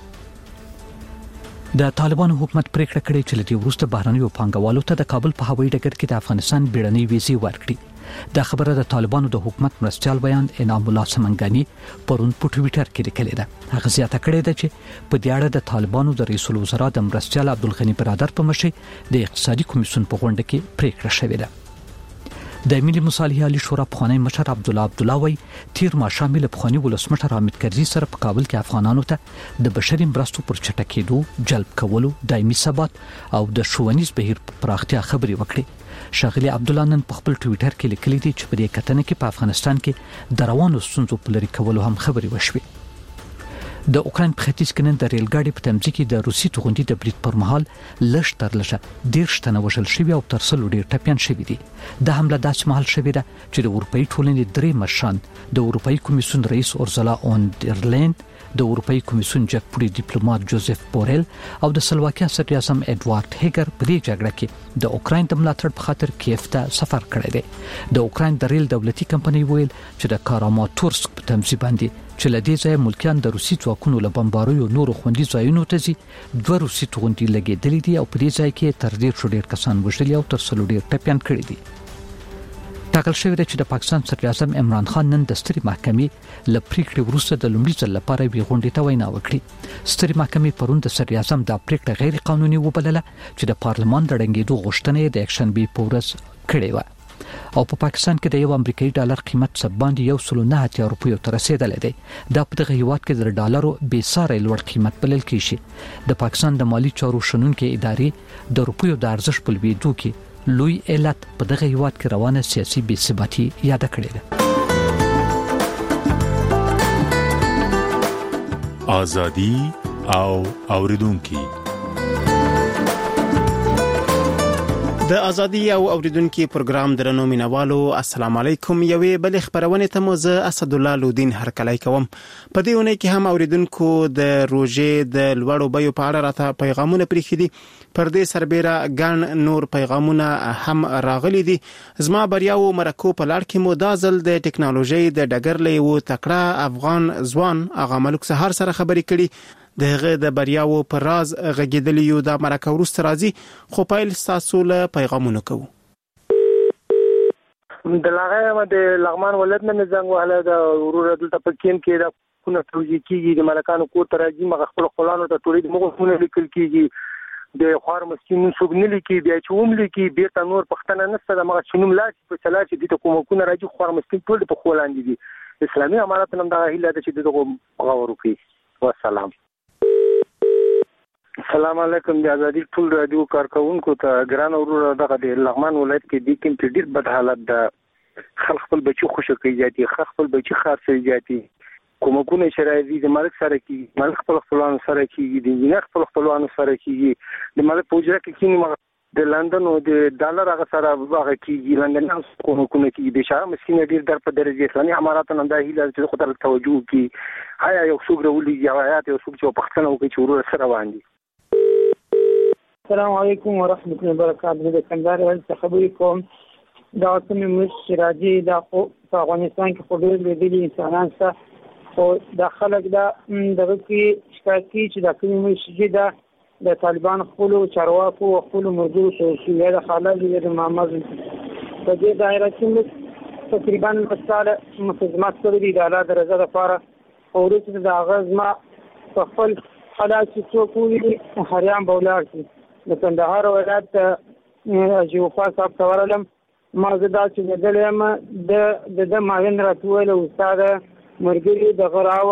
د طالبانو حکومت پریکړه کړې چې لدی وروسته بهرنیو پانګوالو ته د کابل په هوایي ډګر کې د افغانستان بیړنۍ ویزې ورکړي. دا خبره د طالبانو د حکومت مرستيال بیان انعام الله سمنګانی پرون په ټوئیټر کې لیکلې ده. هغه زیاته کړې ده چې په دې اړه د طالبانو د رئیس الوزرا د مرستيال عبدالغنی برادر په مشرۍ د اقتصادي کمیسیون په غونډه کې پریکړه شوې ده. د ملي مصالحه عالی شورا پخوانی مشر عبدالله وی تیر ما شامل پخوانی ولسمشر حامد کرزي سره په کابل کې افغانانو ته د بشري مرستو پر چټکېدو، جلب کولو، دایمي ثبات او د ښوونیز بهیر پراختیا خبري وکړي. شاغلي عبدالله نن په خپل ټوئیټر کې لیکلي دي چې په دې کتنه کې په افغانستان کې د روانو ستونزو په لري کولو هم خبري وشوي. د اوکرين په ختیځ کې نن د ریل ګاډي په تمځي کې د روسي توغندي د برید پر مهال لږ تر لږه 10 تنه وژل شوي او تر څلو ډیر ټپيان شوي دي. د حمله داسې مهال شوې ده چې د اروپאי ټولنې درې مشران د اروپאי کمیسیون رئیس اورزلا اون در لین، د اروپאי کمیسیون جګپوړي ډیپلوماټ جوزف بورل او د سلواکیا صدر اعظم ادوارد هیګر په دې جګړه کې د اوکرين د ملاتړ په خاطر کیف ته سفر کړی دی. د اوکرين د ریل دولتي کمپنۍ ویل چې د کاراماتورسک په تمځي باندې چې لدې ځای ملکیان د روسي ځواکونو له بمباریو نورو خوندي ځایونو ته ځي، دوه روسي توغندي لګېدلې دي او په دې ځای کې تر ډیر شو ډیر کسان وژلي او تر څلو ډیر ټپيان کړي دي. ټاکل شوی دی چې د پاکستان صدر اعظم عمران خان نن د ستري محکمې له پریکړې وروسته د لومړي ځل لپاره وی غونډې ته وینا وکړي. ستري محکمې پرون د صدر اعظم د پریکړه غیر قانوني وبلله چې د پارلمان د ړنګېدو غوښتنه د اکشن بي پورس کړې و او په پاکستان کې د یو امریکایي ډالر قیمت څه باندې 1.9 روپیو ته رسیدلی دی. دا په دغه هیواد کې د ډالرو بې ساري لوړ قیمت بلل کیږي. د پاکستان د مالی چارو شنونکو ادارې د روپیو د ارزښت په لوړېدو کې لوی علت په دغه هیواد کې روانه سیاسي بې ثباتي یاد کړې ده. آزادي او اوریدونکو د ازادي او اوریدونکو پروګرام درنو مینوالو السلام علیکم. یوې بل خبرونه ته مو زه اسد الله لودین هرکلای کوم. په دې ونه کې هم اوریدونکو د روزې د لوړو بیو په اړه راته پیغامونه پریخي پر دې سربېره ګڼ نور پیغامونه هم راغلي دي. زما بریاو مرکو په لړ کې مو دازل د ټکنالوژي د ډګر لیو تکړه افغان ځوان اغا ملک سحر سره خبرې کړي. دغه د بریاو پر راز غږیدلی یو د مرکه ورسته راځي خو پایل تاسو له پیغامونه کوو. د لغه د لغمان ولادت نه زنګ وهله د ورور دلته پکین کې د کونه توجی کیږي د ملکانو کور ته راځي مغه خپل خپلانو ته ټولې مغونه لیکل کیږي د خوار مسکین څوک نه لیکي بیا چې هم لیکي بیا ته نور پښتنه نسته د مغه شنوم لا چې په چلا چې د کومکونه راځي خوار مسکین ټول په خولاندې دي. اسلامي امارات نن دا هیله ده چې دغه غوړو کوي. والسلام. السلام علیکم. د ازادي ټول رادیو کارکونکو ته ګران اورور دغه د لغمان ولایت کې د کوم ډیر بد حالت ده. خلک خپل بچي خوشو کوي جاتي خپل بچي خاصه جاتي کومکونه شرایطي د ملک سره کې ملک خپل خپلوان سره کې د انجینر خپل خپلوان سره کې د ملک پوجره کې کینی د لندن او د ډالر هغه سره هغه کې لندن کومکونه کې د شاه مسکین ډیر در په درجه اسلامي امارات نن دا هیله چې خطر توجه کی آیا یو څوک ورولي یا آیا یو څوک چې پښتنه او کې ورور سره باندې السلام علیکم ورحمۃ اللہ وبرکاتہ. د کندهار ولایت خبرې کوم. دا کومې مش راځي دا په افغانستان کې په ډېر لیدلي انسانان سره خو د خلک دا دغه کې شکایت کوي چې دا کومې مش دا د طالبان خپل چارواکو او خپل موضوع چې یا د خلک د محمد په دې دایره کې تقریبا مساله مخدمات کړې د اعلی درجه لپاره او ورته د اغاز ما په خپل حالات چې څوک وي هریان بولار شي د کندهار ولایت جوفا صاحب تورلم ما زدا چې دلم د ماوین راتول او استاد مرګري د غراو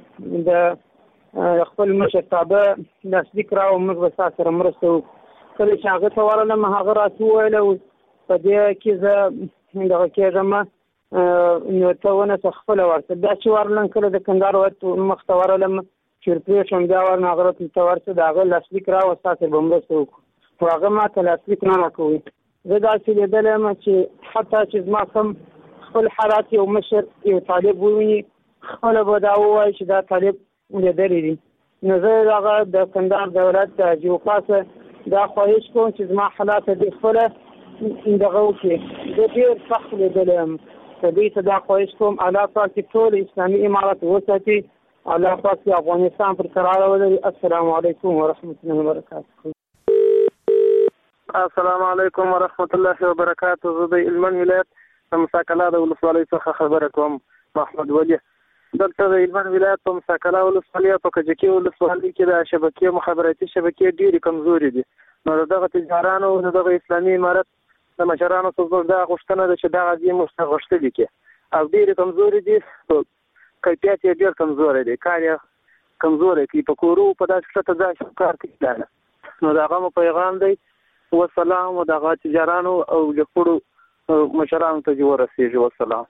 د خپل مشتابه تصدیق راو موږ سره مرسته کله چې هغه تورلم هغه راتول او په دې کې زه دغه کېږم نو ته ونه خپل ورته دا چې ورلن کله د کندهار ولایت مختورلم چرپې شوم بیا ورنه هغه ته ورته د هغه لاسلیک راوستاسې به مرسته وکړو خو هغه ما ته لاسلیک نه راکوي. زه داسې لیدلی یم چې حتی چې زما کوم خپل حالات یو مشر یو طالب وویني خپله به دا ووایي چې دا طالب لیدلی دي. نو زه دغه د کندهار د ولایت د جوفا څخه دا خواهش کوم چې زما حالات دې خپله دغه وکړي. زه ډېر سخت لیدلی یم که دوی ته دا خواهش کوم الله پاک چې ټول اسلامي امارات وساتي الله پاک افغانستان پر قرار ولري. السلام علیکم ورحمۃ اللہ وبرکاتہ. السلام علیکم ورحمۃ اللہ وبرکاتہ. زه د هلمند ولایت د مساکلا د ولسوالۍ څخه خبره کوم. محمد ولی دلته د هلمند ولایت په مساکلا ولسوالۍ په کجکي ولسوالۍ کې د شبکې مخابراتي شبکې ډېرې کمزوري دي. نو دغه تجارانو دغه اسلامي امارت د مشرانو څخه دا غوښتنه ده چې دغه دې مستغشتلي کې او ډېرې کمزوري دي. کیفیت یې ډېر کمزوری دی، کار یې کمزوری کوي. په کورو په داسې شته ځای کار کوي. نو د هغه مو پیغام دی وسلام و دغه تجارانو او لکړو مشرانو ته ورسېږي. وسلام.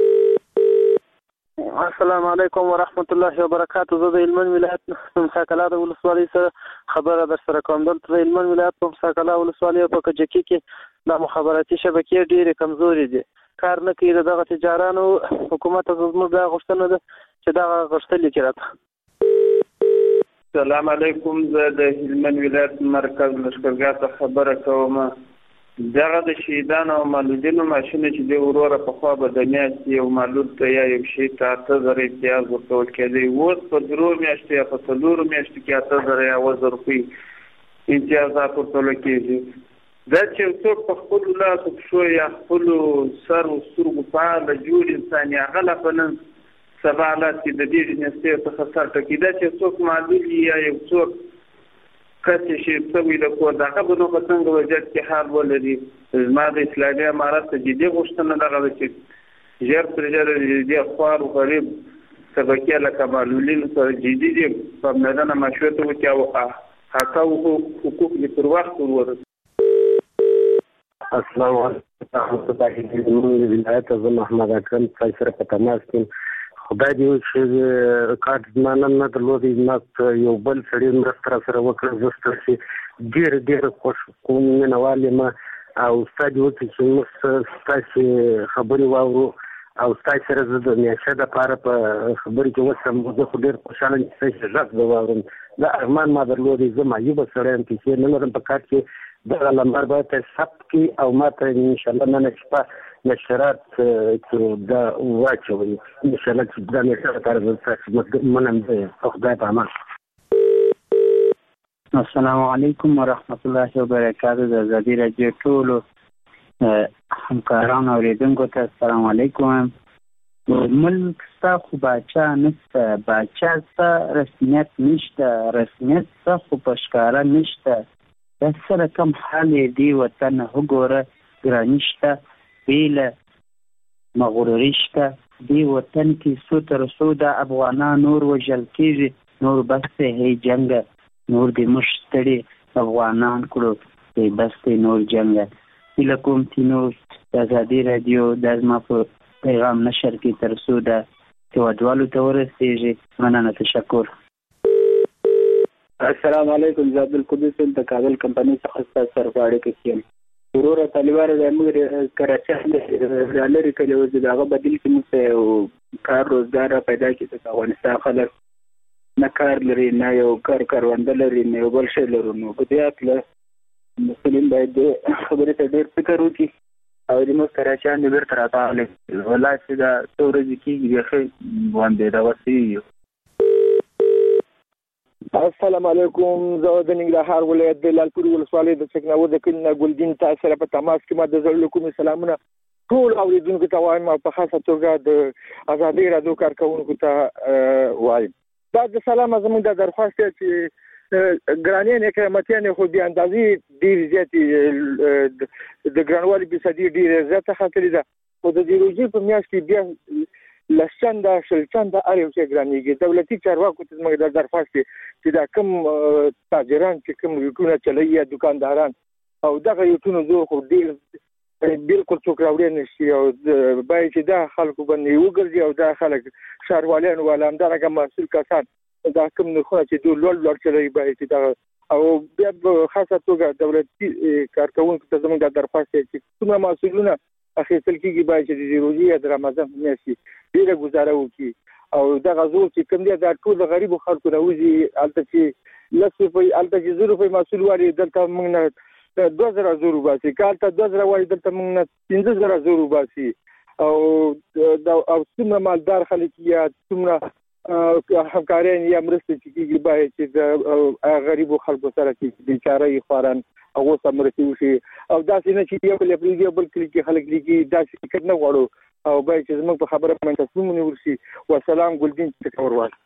السلام علیکم ورحمۃ اللہ وبرکاتہ. زه د هلمند ولایت مساکلا د ولسوالۍ سره خبره در سره کوم. دلته د هلمند ولایت په مساکلا ولسوالۍ په کجکي کې د مخابراتي شبکې ډېرې کمزوري دي، کار نه کوي. دغه تجارانو حکومت زموږ دا غوښتنه ده چې دغه غوښتلې کې راته. السلام علیکم. زه د هلمند ولایت مرکز لښکرګاه څخه خبره کوم. دغه د شهیدانو او معلولینو ماشینونه چې دی وروره پخوا به د میاشتې یو معلول ته یا یو شي ته 8000 امتیاز ورکول کېدی، اوس په 3 میاشتو یا په 4 میاشتو کې 8000 یا 1000 روپۍ امتیازات ورکول کېږي. دا چې څوک په خپلو لاسو پښو یا خپلو سر و سترګو فعاله جوړ انسان یا هغه په نن سبا حالات کې د دې نستې څخه سر ټکي. دا چې څوک معلول یا یو څوک کس چې سوي له کور دغه به نو په څنګه وضعیت کې حال ولري. زما د اسلامي امارت ته جدي غوښتنه دغه چې ژر تر ژره دې خوار او غریب طبقې لکه معلولین سره جدي دي په میدان مشورت وکړي او حق او حقوق یې پر وخت ورورسي. السلام علیکم ورحمۃ اللہ ولایت از محمد اکرم سره په تماس کې. خدای دې چې کارت زمانه نه درلودي نه یو بل سړی مرسته سره وکړه. زه چې ډېر خوش کوم مینوال یم او ستاسو وکړي چې موږ ستاسو خبرې واورو او ستاسو سره زه د میاشتې لپاره په خبرې کې وسم. زه خو ډېر خوشحاله یم چې ستاسو غږ به واورم. دا ارمان ما درلودي. زه معیوبه سړی یم چې نه لرم په کار کې دغه لمبر باید ثبت کړي او ما ته انشاءالله نن شپه نشرات کې دا واچوي. انشاءالله چې دا نشرات لپاره تاسو منم دی. خدای په امان. السلام علیکم ورحمۃ اللہ وبرکاتہ. د ازادي راډیو ټولو همکارانو اوریدونکو ته السلام علیکم. ملک ستا خو باچا نشته، باچا ستا رسمیت نشته، رسمیت ستا خو په ښکاره نشته. دا سره کم حال دی وطن وګوره ګراني شته، بیله مغروري شته. دی وطن کې څو تر څو د افغانان نور وژل کېږي، نور بس دی جنګ، نور دې موږ ستړي افغانان کړو دی بس دی نور جنګ. هیله کوم چې نور د ازادي راډیو د زما په پیغام نشر کې تر څو د هېوادوالو ته ورسېږي. مننه، تشکر. السلام علیکم. زه عبدالقدوس د کابل کمپنۍ څخه ستاسو سره په اړیکه کې یم. وروره طالبان د موږ کراچۍ لرې کلي اوس د هغه بدیل کې موږ یو کار روزګار پیدا کړي. د افغانستان خلک نه کار لري، نه یو کارونده لري، نه یو بل شی لرو. نو په دې هکله مسلمان باید خبرې ته ډېر فکر وکړي او د موږ کراچیان دې بیرته راغلي والله چې دا څو ورځې کېږي بیخي باندې دغسې یو. السلام علیکم. زه د ننګرهار ولایت د لالپورې ولسوالۍ د چکناور د کلي نه ګلدین تاسو سره په تماس کې. ما د زړه کومې سلامونه ټول اوریدونکو ته وایم او په خاصه توګه د ازادي راډیو کارکونکو ته وایم. دا د سلام زموږ د درخواست چې ګرانین قیمتیان خو بیا اندازې ډېر زیاتې د ګرانوالي فیصدي ډېره زیاته خاطرې ده خو د روژې په میاشت کې بیا لسچنده شلچنده هر یو شی ګرانېږي. دولتي چارواکو ته زموږ د درخواست چې دا کوم تاجران چې کوم یوټونه چلوي یا دکانداران او دغه یوټونو زور خو ډېر بالکل څوک راوړی نه شي او باید چې دا خلکو باندې وګرځي او دا خلک ښاروالان ولا همدارنګه مسؤل کسان دا کوم نرخونه چې دوی لوړ چلوي باید چې دغه او بیا په خاصه توګه دولتي کارکوونکو ته زموږ د درخواست چې څومره مسؤلونه اخیستل کېږي باید چې د روژې یا د رمضان په میاشت کې ډېره ګزاره وکړي او دغه زور چې کوم دی دا ټول د غریبو خلکو نه وځي. هلته چې 10 روپۍ هلته چې 0 روپۍ مسؤل وایي دلته موږ نه 2000 زور وباسي که هلته 2000 وایي دلته موږ نه 15000 زور وباسي او څومره مالدار خلک یا څومره همکاران یا مرستې چې کېږي باید چې د غریبو خلکو سره چې بیچاره یې خواران هغو سره مرستې وشي او داسې نه چې یو بل پرېږدي او بل کلي کې خلک لیکي داسې فکر نه غواړو او باید چې زموږ په خبره باندې تصمیم ونیول شي. والسلام. ګلدین چکناور وال.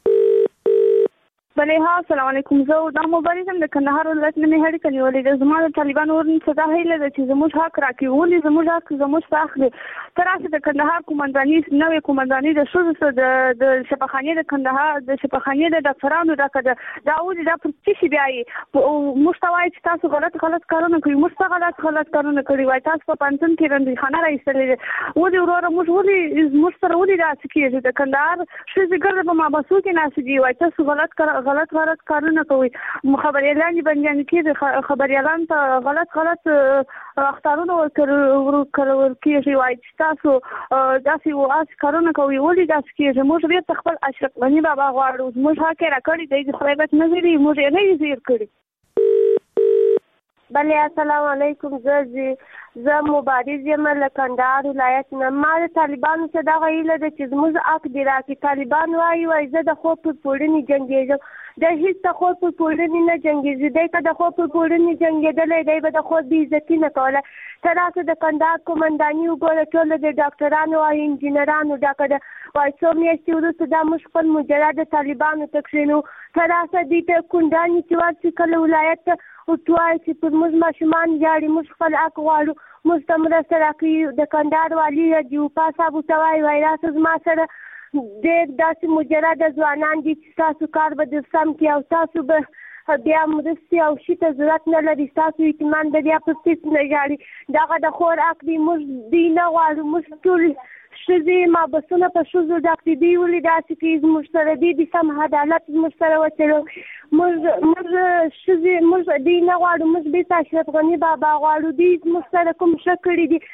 بله ها السلام علیکم. زه دا مبارزم د کندهار ولایت نه هړی کلیولې د زما د طالبانو ورن صدا هیله ده چې زموږ حق راکړي ولې زموږ حق زموږ ساخلي تر اوسه د کندهار کومنداني نوې کومنداني د شوزو د شفاخانې د کندهار د شفاخانې د ډاکټرانو دا ولې دا پر څه شي بیاي مستوای چې تاسو غلط کارونه کوي مستغلط غلط کارونه کوي وای تاسو په پنځم کې رندې خانه راځلې ولې ورور موږ سره ولې راځي چې د کندهار شوزي ګرځي په مابسو کې ناسي وای تاسو غلط کارونه کوي خبريالان باندې کې خبريالان ته غلط اختارونه ورکول کېږي وای تاسو داسې واس کارونه کوي ولې داسې کېږي موږ به خپل اشرف غنی بابا غواړو موږ حق راکړی دی خدای به نظری موږ یې نه زیر کړی. بله السلام علیکم. زه مبارز یم له کندهار ولایت نه. ما د طالبانو څخه دغه هیله ده چې زموږ حق دې راکړي. طالبان وایي زه د خوب پر پوړنې جنګېږم د هیڅ د خوب پر پوړنې نه جنګېږي دی که د خوب پر پوړنې جنګېدلی دی به د خوب بې عزتي نه کوله. تر اوسه د کندهار کومنداني وګوره ټوله د ډاکټرانو او انجینرانو ډکه ده وایي څو میاشتې وروسته دا موږ خپل مجرد د طالبانو ته کښېنو. تر اوسه دوی ته کوندانې چې ورشي کله ولایت ته وایي چې پر موږ ماشومان ژاړي موږ خپل حق غواړو موږ ته مرسته راکړي. د کندهار والي جوپا صاحب ورته وایي راسه زما سره ډېر داسې مجرده ځوانان دي چې تاسو کار به در سم کړي او تاسو به بیا مرستې او شي ته ضرورت نه لري ستاسو اطمینان به بیا په هېڅ نه ژاړي. دغه د خور حق دی موږ دوی نه غواړو موږ ټول ښځې مابسونه په ښځو ډک دي دوی ولې داسې کوي زموږ سره دوی د سم عدالت زموږ سره وچلوي موږ ښځې موږ دوی نه غواړو موږ بېرته اشرف غني بابا غواړو دوی زموږ سره کوم ښه کړي دي.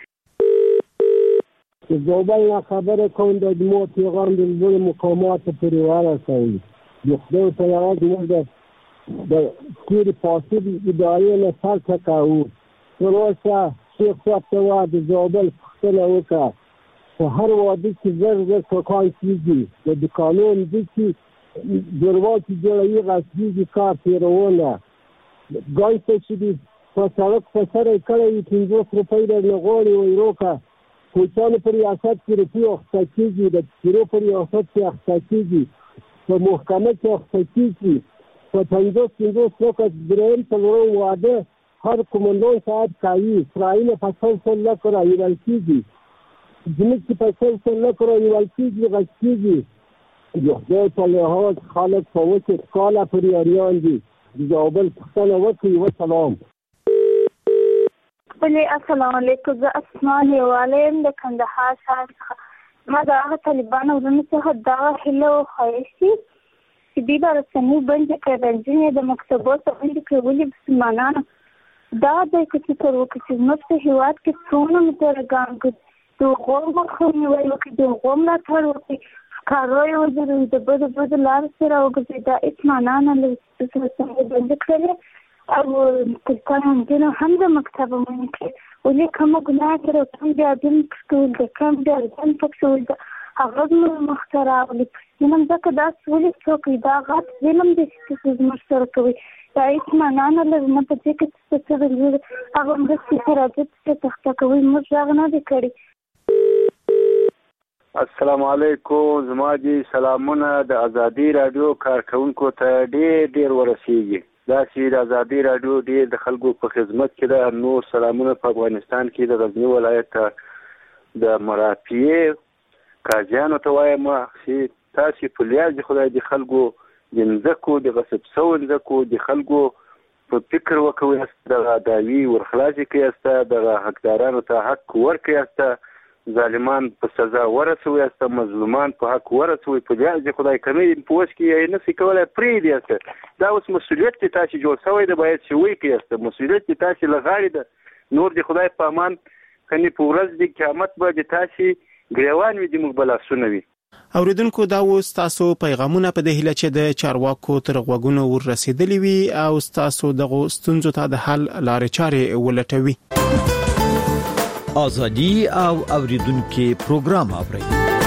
زوبل نه خبره کوم د مو پیغام د لوړ مقاماتو پورې ورسوي. د خدای ته یوازې موږ د تېرې فاسد ادارې نه سر ټکوو. تر اوسه شیخ صاحب ته وایه د زابل پوښتنه وکړه په هر واده کې زر کسان کېږي د دوکانونو دي چې درواکې جوړوي غصبېږي کار تېرونه ګای ته چې دي په سړک په سر یې کړی وي 50 روپۍ درنه غواړي وایي روکه کوچیانو په ریاست کې روپۍ اخیسته کېږي د پیرو په ریاست کې اخیسته کېږي په محکمه کې اخیسته کېږي په 50 لکه درېیم څلورم واده هر کومندان ساعت کوي اسرائیل په 100 لکه راویول کېږي زموږ چې په 100 لکه راویول کېږي غصب کېږي د خدای په لحاظ خلک په وچه سکاله پورې اریان دي د زابل پوښتنه وکړي. وسلام. بله السلام علیکم. زه اسماء لیواله یم د کندهار ښار څخه. ما د هغه طالبانو ورونو څخه دغه هیله وښایستې چې دوی به رسنۍ بندې کړي رنځنې د مکتبو څخه بندې کړي ولې مسلمانانو دا دی که فکر وکړي چې زموږ په هېواد کې څومره مترګان کړي د هغو مخنیوی وکړي د هغو ملاتړ وکړي ښکارو یې وځروي د بدو لارو سره وګرځي دا هېڅ معنا نه لري چې رسنۍ بندې کړلې او ترکان دینو هم د مکتب مونږ ولې کوم ګناه سره کوم بیا دین پښتون د کوم بیا دین پښتون هغه مخترع ولې نن ځکه دا ولې څوک دا غات ظلم دي چې زموږ سره کوي دا هیڅ معنا نه لري نه په دې کې څه څه هغه موږ سره د تخته کوي موږ هغه نه دي کړی. السلام علیکم زما دي سلامونه د ازادي رادیو کارکونکو ته ډېر ورسیږي. دا چې د ازادي رادیو ډېر د خلکو په خدمت کې ده. نور سلامونه په افغانستان کې د غزنی ولایت د مرافعې قاضیانو ته وایم چې تاسې په لیاز د خدای د خلکو د مځکو د غصب شوو مځکو د خلکو په فکر وکوي دغه دعوی ورخلاصې کړئ دغه حقدارانو ته حق ورکړئ ظالمان په سزا ورسوي مظلومان په حق ورسوي په لیاز د خدای کمی په وس کې یې نشي کولای پرېږدي دا اوس مسؤلیت چې تاسې جوړ شوی دی باید چې وایي کړئ مسؤلیت چې تاسې له غاړې ده نور د خدای په امان کني په ورځ د قیامت به د تاسې ګریوان وي د موږ به لاسونه وي. اوریدونکو دا اوس تاسو پیغامونه په دې هیله چې د چارواکو تر غوږونو ورسېدلی وي او تاسو دغه ستونزو ته د حل لارې چارې ولټوي. ازادي او اوریدونکو پروګرام اوري.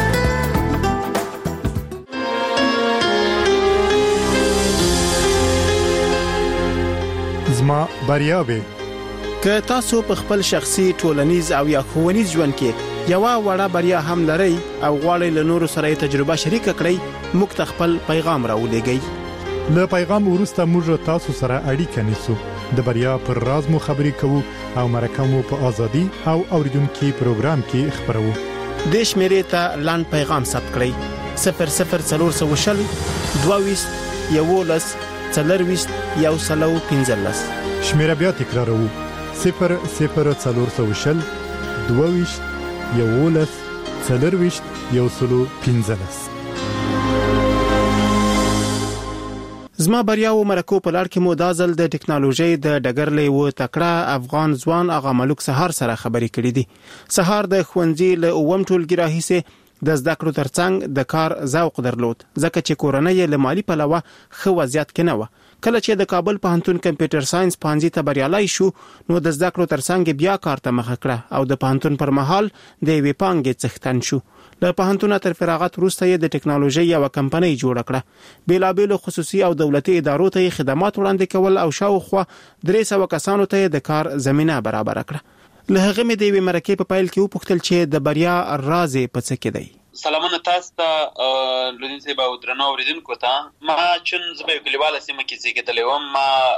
زما بریاوي که تاسو په خپل شخصي ټولنیز او یا ښوونیز ژوند کې یو وړه بریا هم لرئ او غواړئ له نورو سره تجربه شریک کړئ موږ ته خپل پیغام راولېږئ. له پیغام وروسته موږ تاسو سره اړیکه نیسو د بریا پر راز مو خبرې کوو او مرکه مو په ازادي او اوریدونکو پروګرام کې خبرو. د شمیرې ته لاند پیغام ثبت کړئ 00420 22 11 40 115. شمیره بیا تکراروو 00420 22 11 40 115. زما بریاو مرکو په لار کې مو دازل د ټکنالوژي د ډګرلې و تکړه افغان ځوان اغا ملک سهار سره خبرې کړې دي. سهار د خوندې له اوم ټولګي راهیسه د زده کړو ترڅنګ د کار ذوق درلود ځکه چې کورنۍ له مالی پلوه خو وضعیت کې نه و. کله چې د کابل پوهنتون کمپیوټر ساينس پانځي ته بریالي شو نو د زده کړو ترڅنګ بیا کار ته مخه کړه او د پوهنتون پر مهال د وی پانګې څښتن شو. له پوهنتون تر فراغت وروسته د ټکنالوژي یو کمپنۍ جوړ کړه. بیلابېل خصوصي او دولتي ادارو ته خدمات وړاندې کول او شاوخوا 300 کسانو ته د کار زمينه برابر کړه. له هغه مې د وی مرکې په پایل کې وپوښتل چې د بریا راز په څه کې دی. سلامونه تاسو ته لودین صاحب او درنو اوریدونکو ته. ما چون زما کلیواله سیمه کې زیږیدلې وم.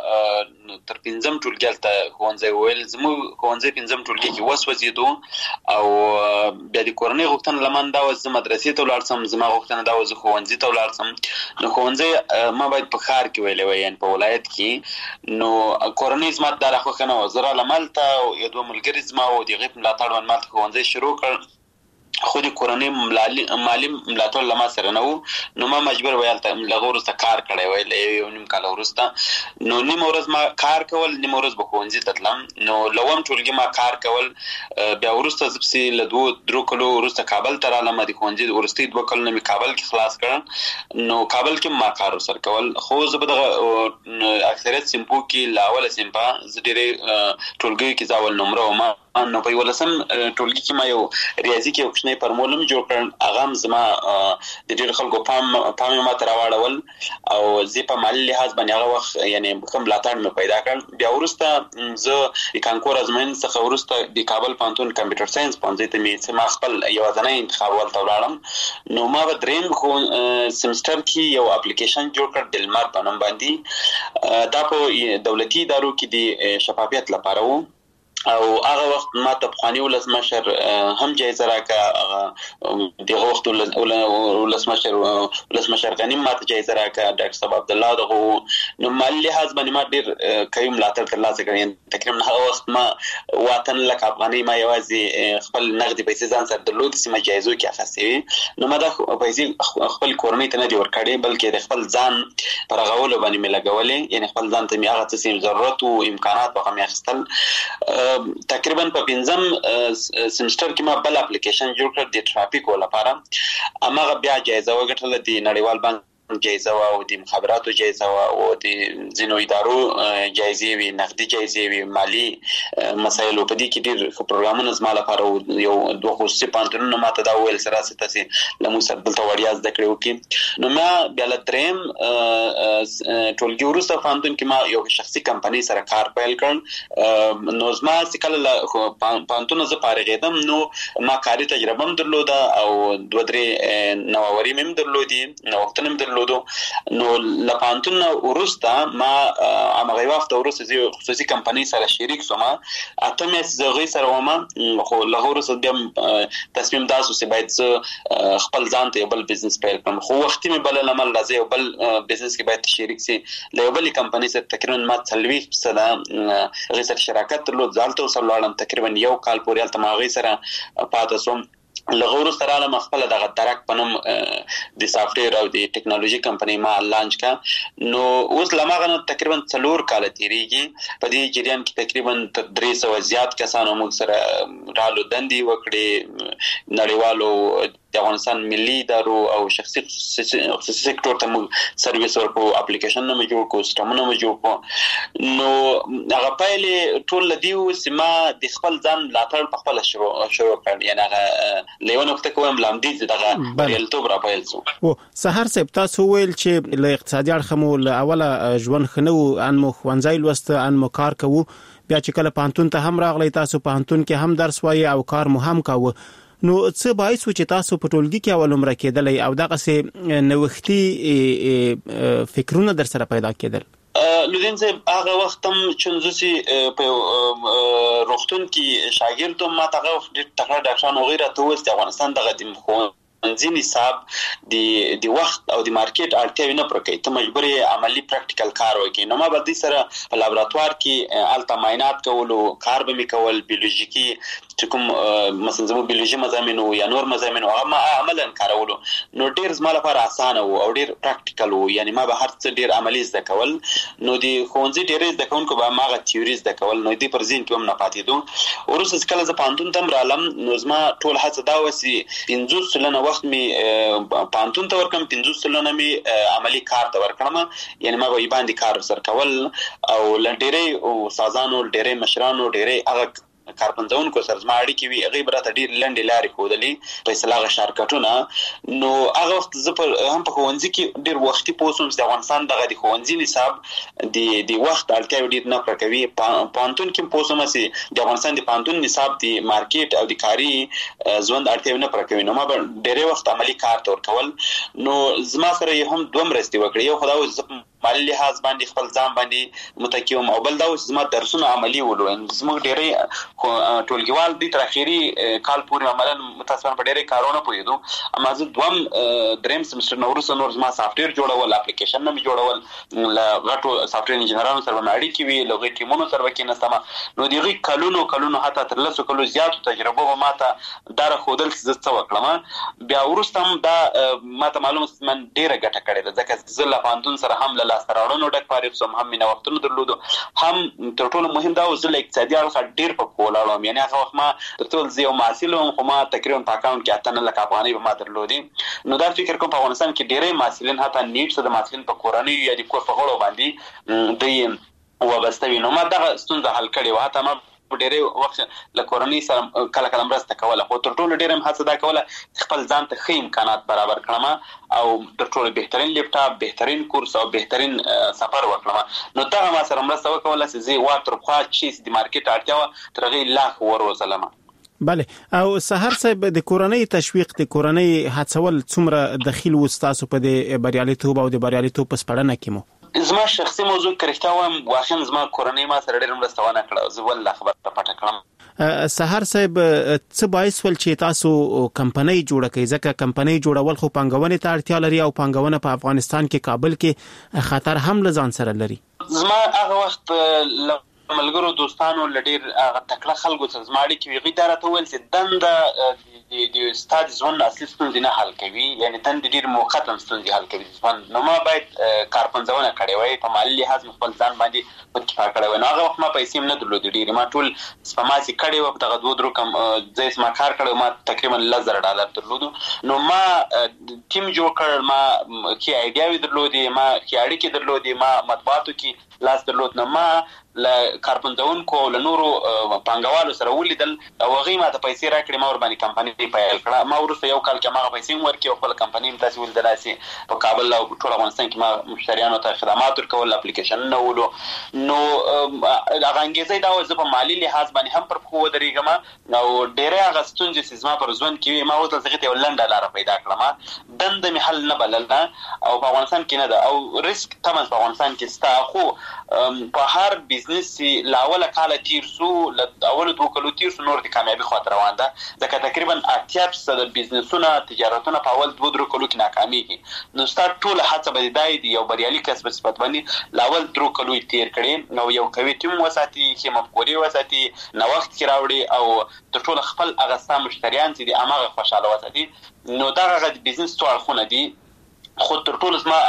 ما تر 5م ټولګي ته ښوونځی ویل زمو ښوونځی 5م ټولګي کې وسوځیدو او بیا د کورنۍ غوښتنه لمن دا و چې مدرسې ته ولاړ سم. زما غوښتنه دا و چې ښوونځي ته ولاړ سم. نو ښوونځی ما باید په ښار کې ویلې وای یعنی په ولایت کې. نو کورنۍ زما د راخښنه و زرا لملته او یو دوه ملګری زما و د غیب ملاتړ ون ماته ښوونځی شروع کړ. خو د کورنۍ مالی ملاتړ لما سره نه وو. نو ما مجبور ویل ته لغه ورسته کار کړی وای له یو نیم کال ورسته. نو نیم ورځ ما کار کول نیم ورځ به ښوونځي ته تلم. نو لوم ټولګي ما کار کول بیا ورسته زپسي له 2 کلو ورسته کابل ته رالم. د ښوونځي ورسته 2 کلو نه کابل کې خلاص کړم. نو کابل کې ما کار وسر کول. خو زه به د اکثریت سیمپو کې لاول سیمپا زډيره ټولګي کې ځاول نمبر او ما نو په ولسم ټولګي کې ما یو ریاضي کې یو کوچنی فارموله جوړ کړم. اغام زما د ډېر خلکو پام ما تر واړول او زه په مالی لحاظ باندې هغه وخت یعنی کوم لاتړ مې پیدا کړ. بیا ورسته زه د کانکور ازموینې څخه ورسته د کابل پوهنتون کمپیوټر ساينس پوهنځي ته مې ما خپل یو ځنې انتخاب ولته ولاړم. نو ما به دریم سمستر کې یو اپلیکیشن جوړ کړ دلمار په نوم باندې. دا په دولتي ادارو کې د شفافیت لپاره وو او هغه وخت ما ته بخوانی ولسمشر هم جایزه راکړه. دغه وخت ولسمشر غنیم ما ته جایزه راکړه. ډاکټر صاحب عبد الله دغه نو مالی لحاظ باندې ما ډیر کوي ملاتړ ترلاسه کړی. تقریبا هغه وخت ما وطن لک افغاني ما یوازې خپل نقدي پیسې ځان سره درلود چې ما جایزو کې اخیستې. نو ما د پیسې خپل کورنۍ ته نه دی ورکړې بلکې د خپل ځان پر غولو باندې مې لګولې. یعنی خپل ځان ته مې هغه څه ضرورت او امکانات په مې اخیستل. تقریبا په 5م سمستر کې ما بل اپلیکیشن جوړ کړ د ټرافیک لپاره. اماغه بیا جایزه وګټله د نړیوال بانک جایزه او د مخابراتو جایزه او د ځینو ادارو جایزې وي، نقدي جایزې وي، مالی مسایل په دې کې ډېر پروګرامونه زما لپاره یو دوه خصوصي پانتونونه ماته دا ویل سره تاسې له موږ سره دلته وړیا زده کړې وکړي. نو ما بیا له درېیم ټولګي وروسته پانتون کې ما یو شخصي کمپنۍ سره کار پیل کړ. نو زما چې کله پانتونه زه فارغېدم نو ما کاري تجربه هم درلوده او دوه درې نوآوري مې هم درلودې، نوښتونه مې درلودو. نو له پانتون وروسته ما هماغه وخت وروسته زه خصوصي کمپنۍ سره شریک شوم. اته میاشتې زه هغوی سره وم، خو له هغه وروسته بیا تصمیم دا شو چې باید زه خپل ځان ته یو بل بزنس پیل کړم. خو وختي مې بلله مل راځي یو بل بزنس کې باید شریک سي. له یو بلې کمپنۍ سره تقریبا ما 40% هغې سره شراکت درلود. زه هلته ورسره لاړم تقریبا 1 کال پورې هلته ما هغوی سره پاتې شوم. له هغه وروسته رالم خپله دغه درک په نوم د سافټویر او د ټکنالوژي کمپنۍ ما لانچ کړه. نو اوس له هماغه نه تقریبا 4 کاله تېرېږي. په دې جریان کې تقریبا تر 300 زیات کسانو موږ سره رالو، دندې وکړې. نړیوالو د افغانستان ملي ادارو او شخصي خصوصي سکتور ته موږ سرویس ورکړو، اپلیکیشنونه مې جوړ کړو، سیسټمونه مې جوړ کړو. نو هغه پایلې ټول له دې و چې ما د خپل ځان ملاتړ په خپله شروع کړ. یعنې هغه له یوه نقطه کې وایم لامدې چې دغه بریالیتوب را پیل شو. سهار صاحب تاسو وویل چې له اقتصادي اړخه مو له اوله ژوند ښه نه و، ان مو ښوونځی لوسته، ان مو کار کوو. بیا چې کله پوهنتون ته هم راغلی تاسو پوهنتون کې هم درس وایي او کار مو هم کاوه. نو څه باعث و چې تاسو په ټولګي کې اول عمره کېدلی او دغسې نوښتي فکرونه در سره پیدا کېدل؟ لودین صاحب هغه وخت هم چې په روغتون کې شاګرد وم، ما ته هغه وخت ډېر تکړه ډاکټران هغوی راته وویل چې افغانستان دغه ښوونځي نصاب د وخت او د مارکیټ اړتیاوې نه پوره کوي، ته مجبور یې عملي پریکټیکل کار وکړي. نو ما به دوی سره په لابراتوار کې هلته معاینات کولو، کار به مې کول، بیولوژیکي چې کوم مثلا زموږ بیولوژي مضامین یا نور مضامین هغه ما عملاً کارولو. نو ډېر زما لپاره اسانه و او ډېر پریکټیکل و، یعنی ما به هر څه ډېر عملي زده کول. نو د ښوونځي ډېری زده کوونکو به هماغه تیوري زده کول، نو دوی پر ذهن کې هم نه پاتېدو. وروسته چې کله زه پوهنتون ته هم رالم نو زما ټول هڅه دا وه چې 50 سلنه وخت مې پوهنتون ته ورکړم، 50 سلنه مې عملي کار ته ورکړم. یعنی ما به یې باندې کار ورسره کول او له ډېری استادانو، ډېری مشرانو، ډېری هغه کارپنځونکو سره زما اړیکې وي، هغوی به راته ډېرې لنډې لارې ښودلې، فیصله هغه شارټکټونه. نو هغه وخت زه هم په ښوونځي کې ډېر وختي پوه شوم چې د افغانستان دغه د ښوونځي نصاب د وخت اړتیاوې ډېر نه پوره کوي. پوهنتون کې هم پوه شوم چې د افغانستان د پوهنتون نصاب د مارکیټ او د کاري ژوند اړتیاوې نه پوره کوي. نو ما به ډېری وخت عملي کار ته ورکول. نو زما سره یې هم 2 مرستې وکړې. یو خو دا و چې زه مالي لحاظ باندې خپل ځان باندې متکي وم، او بل دا و چې زما درسونه عملي ولو. زموږ ډېری ټولګیوال دي تر اخري کال پورې عملاً متاسفانه په ډېری کارونه پوهېدو. اما زه 2 سمستر نه وروسته نور زما سافټویر جوړول، اپلیکیشنونه مې جوړول، له غټو سافټویر انجینرانو سره به مې اړیکې وي، له هغوی ټیمونو سره به کېناستم. نو د هغوی کلونو حتی تر 10 کلو زیاتو تجربو به ما ته دا راښودل چې زه څه وکړم. بیا وروسته هم دا ما ته معلومه چې من ډېره ګټه کړې ده، ځکه زه له پوهنتون سره هم له لاسته راوړنو ډک فارغ شوم، هم مې نوښتونه درلودو، هم تر ټولو مهم دا و زه له اقتصادي اړخه ډېر په پښو ولاړ وم. یعنې هغه وخت ما تر ټولو زه یو محصل وم، خو ما تقریبا په اکاونټ کې 8 لک افغانۍ به ما درلودې. نو دا فکر کوم په افغانستان کې ډېری محصلین حتی 90% د محصلین په کورنیو یا د کور په غړو باندې دوی وابسته وي. نو ما دغه ستونزه حل کړې وه. حتی ما په ډېری وخت له کورنۍ سره کله مرسته کوله، خو تر ټولو ډېره مې هڅه دا کوله چې خپل ځان ته ښه امکانات برابر کړم او تر ټولو بهترین لیپټاپ، بهترین کورس او بهترین سفر وکړم. نو دغه ما سره مرسته وکوله چې زه وا تر پخوا چې د مارکیټ اړتیا وه تر هغې لا ښه وروزلم. بله. او سهار صاحب د کورنۍ تشویق، د کورنۍ هڅول څومره دخیل و ستاسو په د بریالیتوب او د بریالیتوب په سپړنه کې مو؟ زما شخصي موضوع که رښتیا وایم واقعا زما کورنۍ ما سره ډېره مرسته ونه کړه، زه والله خبره پټه کړم. سهار صاحب څه باعث ول چې تاسو کمپنۍ جوړه کړئ؟ ځکه کمپنۍ جوړول خو پانګونې ته اړتیا لري او پانګونه په افغانستان کې کابل کې خطر هم له ځان سره لري. زما هغه وخت ملګرو دوستانو لډیر تکړه خلکو څخه زماړي کې وی غیداره ته ول چې دند د استاد ځوان اصلي ستونزې نه حل کوي، یعنی تند ډیر موقته ستونزې حل کوي ځوان. نو ما باید کارپنځونه کړې وای په مالی لحاظ خپل ځان باندې په کفا کړې وای. نو هغه وخت ما پیسې نه درلودې ډیر، ما ټول سپماسي کړې و په دغه 2 درو کم ځای ما کار کړو، ما تقریبا $10,000 درلودو. نو ما ټیم جوړ کړ، ما کې ایډیاوي درلودې، ما کې اړیکې درلودې، ما مطبوعاتو کې لاس درلود. نو ما ل کارپنځونکو له نورو پانګوالو سره ولیدل او هغه ما ته پیسې راکړې، ما ور باندې کمپنی پیل کړه. ما ورسته یو کال کې ما پیسې ورکړې او خپل کمپنی هم تاسو ولدل چې په کابل او ټول افغانستان کې ما مشتریانو ته خدمات ورکول، اپلیکیشن نه ولو. نو هغه انګیزه دا و چې په مالی لحاظ باندې هم پر خو درېګم او ډېرې هغه ستونزې چې زما پر ژوند کې ما ورته څنګه یو لنډه لار پیدا کړم، دند می حل نه بلل او په افغانستان کې نه ده او ریسک تمن په افغانستان کې ستا. خو په هر بزنس لاوله کال تیر سو اول 2 کلو تیر سو نور د کامیابی خاطر روان ده، ځکه تقریبا 80% د بزنسونو تجارتونه په اول 2 کلو کې ناکاميږي. نو ستاسو ټول هڅه به دای دی یو بریالي کسب صفت باندې لاول 3 کلو تیر کړي نو یو کوي ټیم وساتي چې مفکوري وساتي نو وخت کې راوړي او د ټول خپل اغستا مشتریان چې د اماغه خوشاله وساتي. نو دا غږ د بزنس ټول خونه دي. خو تر ټولو ما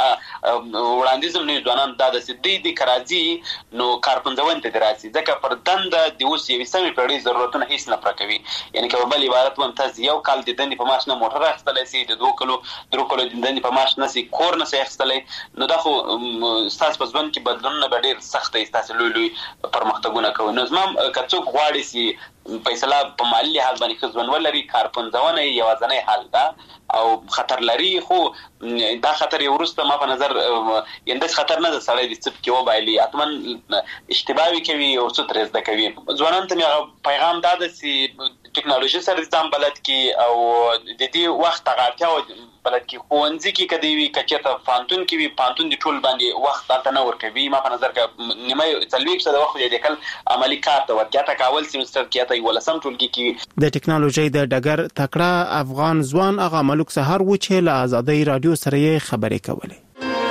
وړاندیزم نه ځوانان دا د سدي کراځي نو کارپنځون ته دراسي، ځکه پر دند د اوس یو سمې پیړۍ ضرورتونه هیڅ نه پرکوي. یعنی که بل عبارت ممتاز یو کال د دندې په ماشنه موټر اخستلای سي، د 2 کلو 3 کلو د دندې په ماشنه سي کور نه سي اخستلای. نو دا خو ستاسو په ځوان کې بدلونونه به ډیر سخت ستاسو لوی پرمختګونه کوي. نو زما کڅوک غواړي سي فیصله په مالی لحاظ باندې خزون ولري، کارپنځونه یوازنی حل ده او خطر لري. خو دا خطر یو ورسته ما په نظر یندس خطر نه ده، سړی د څپ کې و بایلی اتمن اشتباهي کوي او څه ترز ده کوي. ځوانان ته پیغام دا ده چې ټکنالوژي سره ځان بلد کی او د دې وخت غاړتیا بلد کی خوندې کې کدی وی کچته فانتون کې وی فانتون د ټول باندې وخت تاسو نه ور کوي. ما په نظر کې نیمه تلويک څه د وخت د کل عملی کار ته ورکاته کاول سیمستر کې ته ولسم ټولګي کې د ټکنالوژي د ډګر تکړه افغان ځوان هغه ملک سحر و چې له آزادۍ رادیو سره یې خبرې کولې.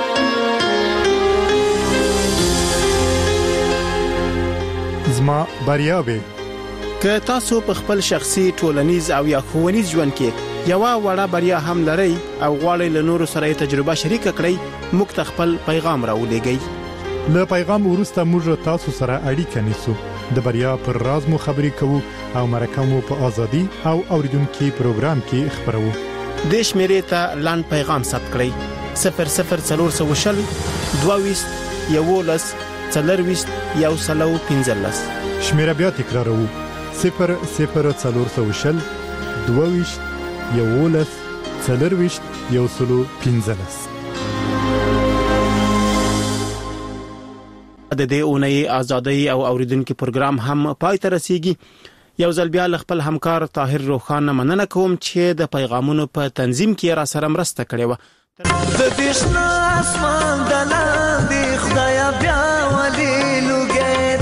زما بریاوي که تاسو په خپل شخصي ټولنیز او یا ښوونیز ژوند کې یو وړه بریا هم لرئ او غواړئ له نورو سره تجربه شریک کړئ، موږ خپل پیغام راولېږئ. له پیغام وروسته موږ تاسو سره اړیکه نیسو، د بریا پر راز مو خبرې کوو او مرکه مو په ازادي او اوریدونکو پروګرام کې خبرو. د شمیرې ته لاند پیغام ثبت کړئ 00420 22 11 40 115. شمیره بیا تکراروو 00420 22 11 40 115. د دې اونۍ ازادۍ او اوریدونکو پروګرام هم پای ته رسیږي. یو ځل بیا خپل همکار طاهر روخان مننه کوم چې د پیغامونو په تنظیم کې را سره مرسته کړې و. د دشنا اسمان د لاندې خدای بیا ولي لګې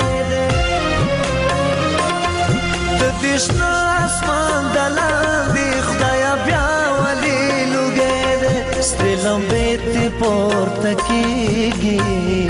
دې، د دشنا اسمان د لاندې خدای بیا ولي لګې دې، ستلم بیت پورته کیږي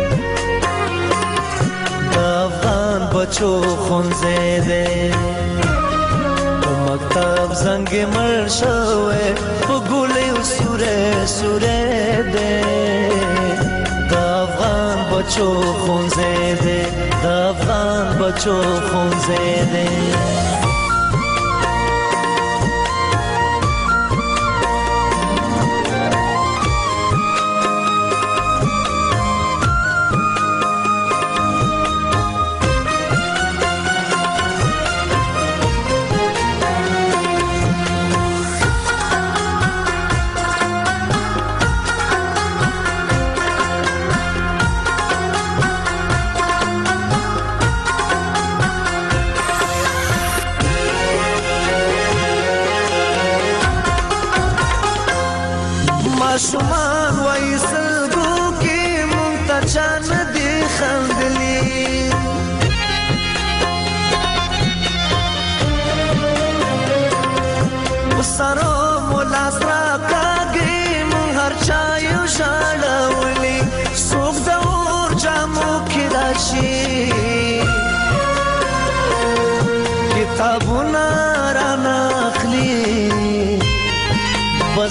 افغان بچو خونځې دې، مکتب زنګ مړ شوې په ګولې سورې سورې دې، د افغان بچو خونځې دې، د افغان بچو خونځې دې.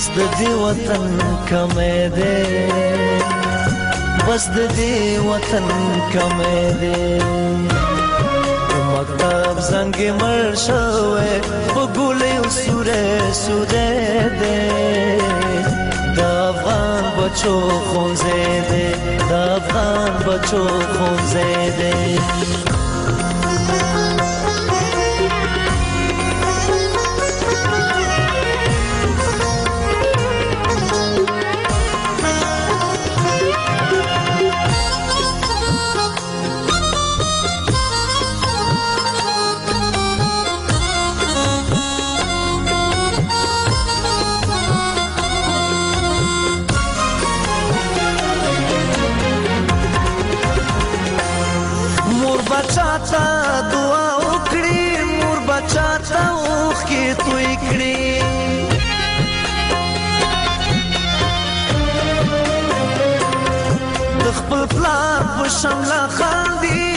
بس د دې وطن کمې ده بس د دې وطن کمې ده مکتب زنګ مړ شوې په ګولې سورې سورې ده د افغان بچو خونځې ده د افغان بچو خونځې ده بچاتا دعا وکړي مور بچاتا اوخې توی کړي د خپل پلار په شمله خاندي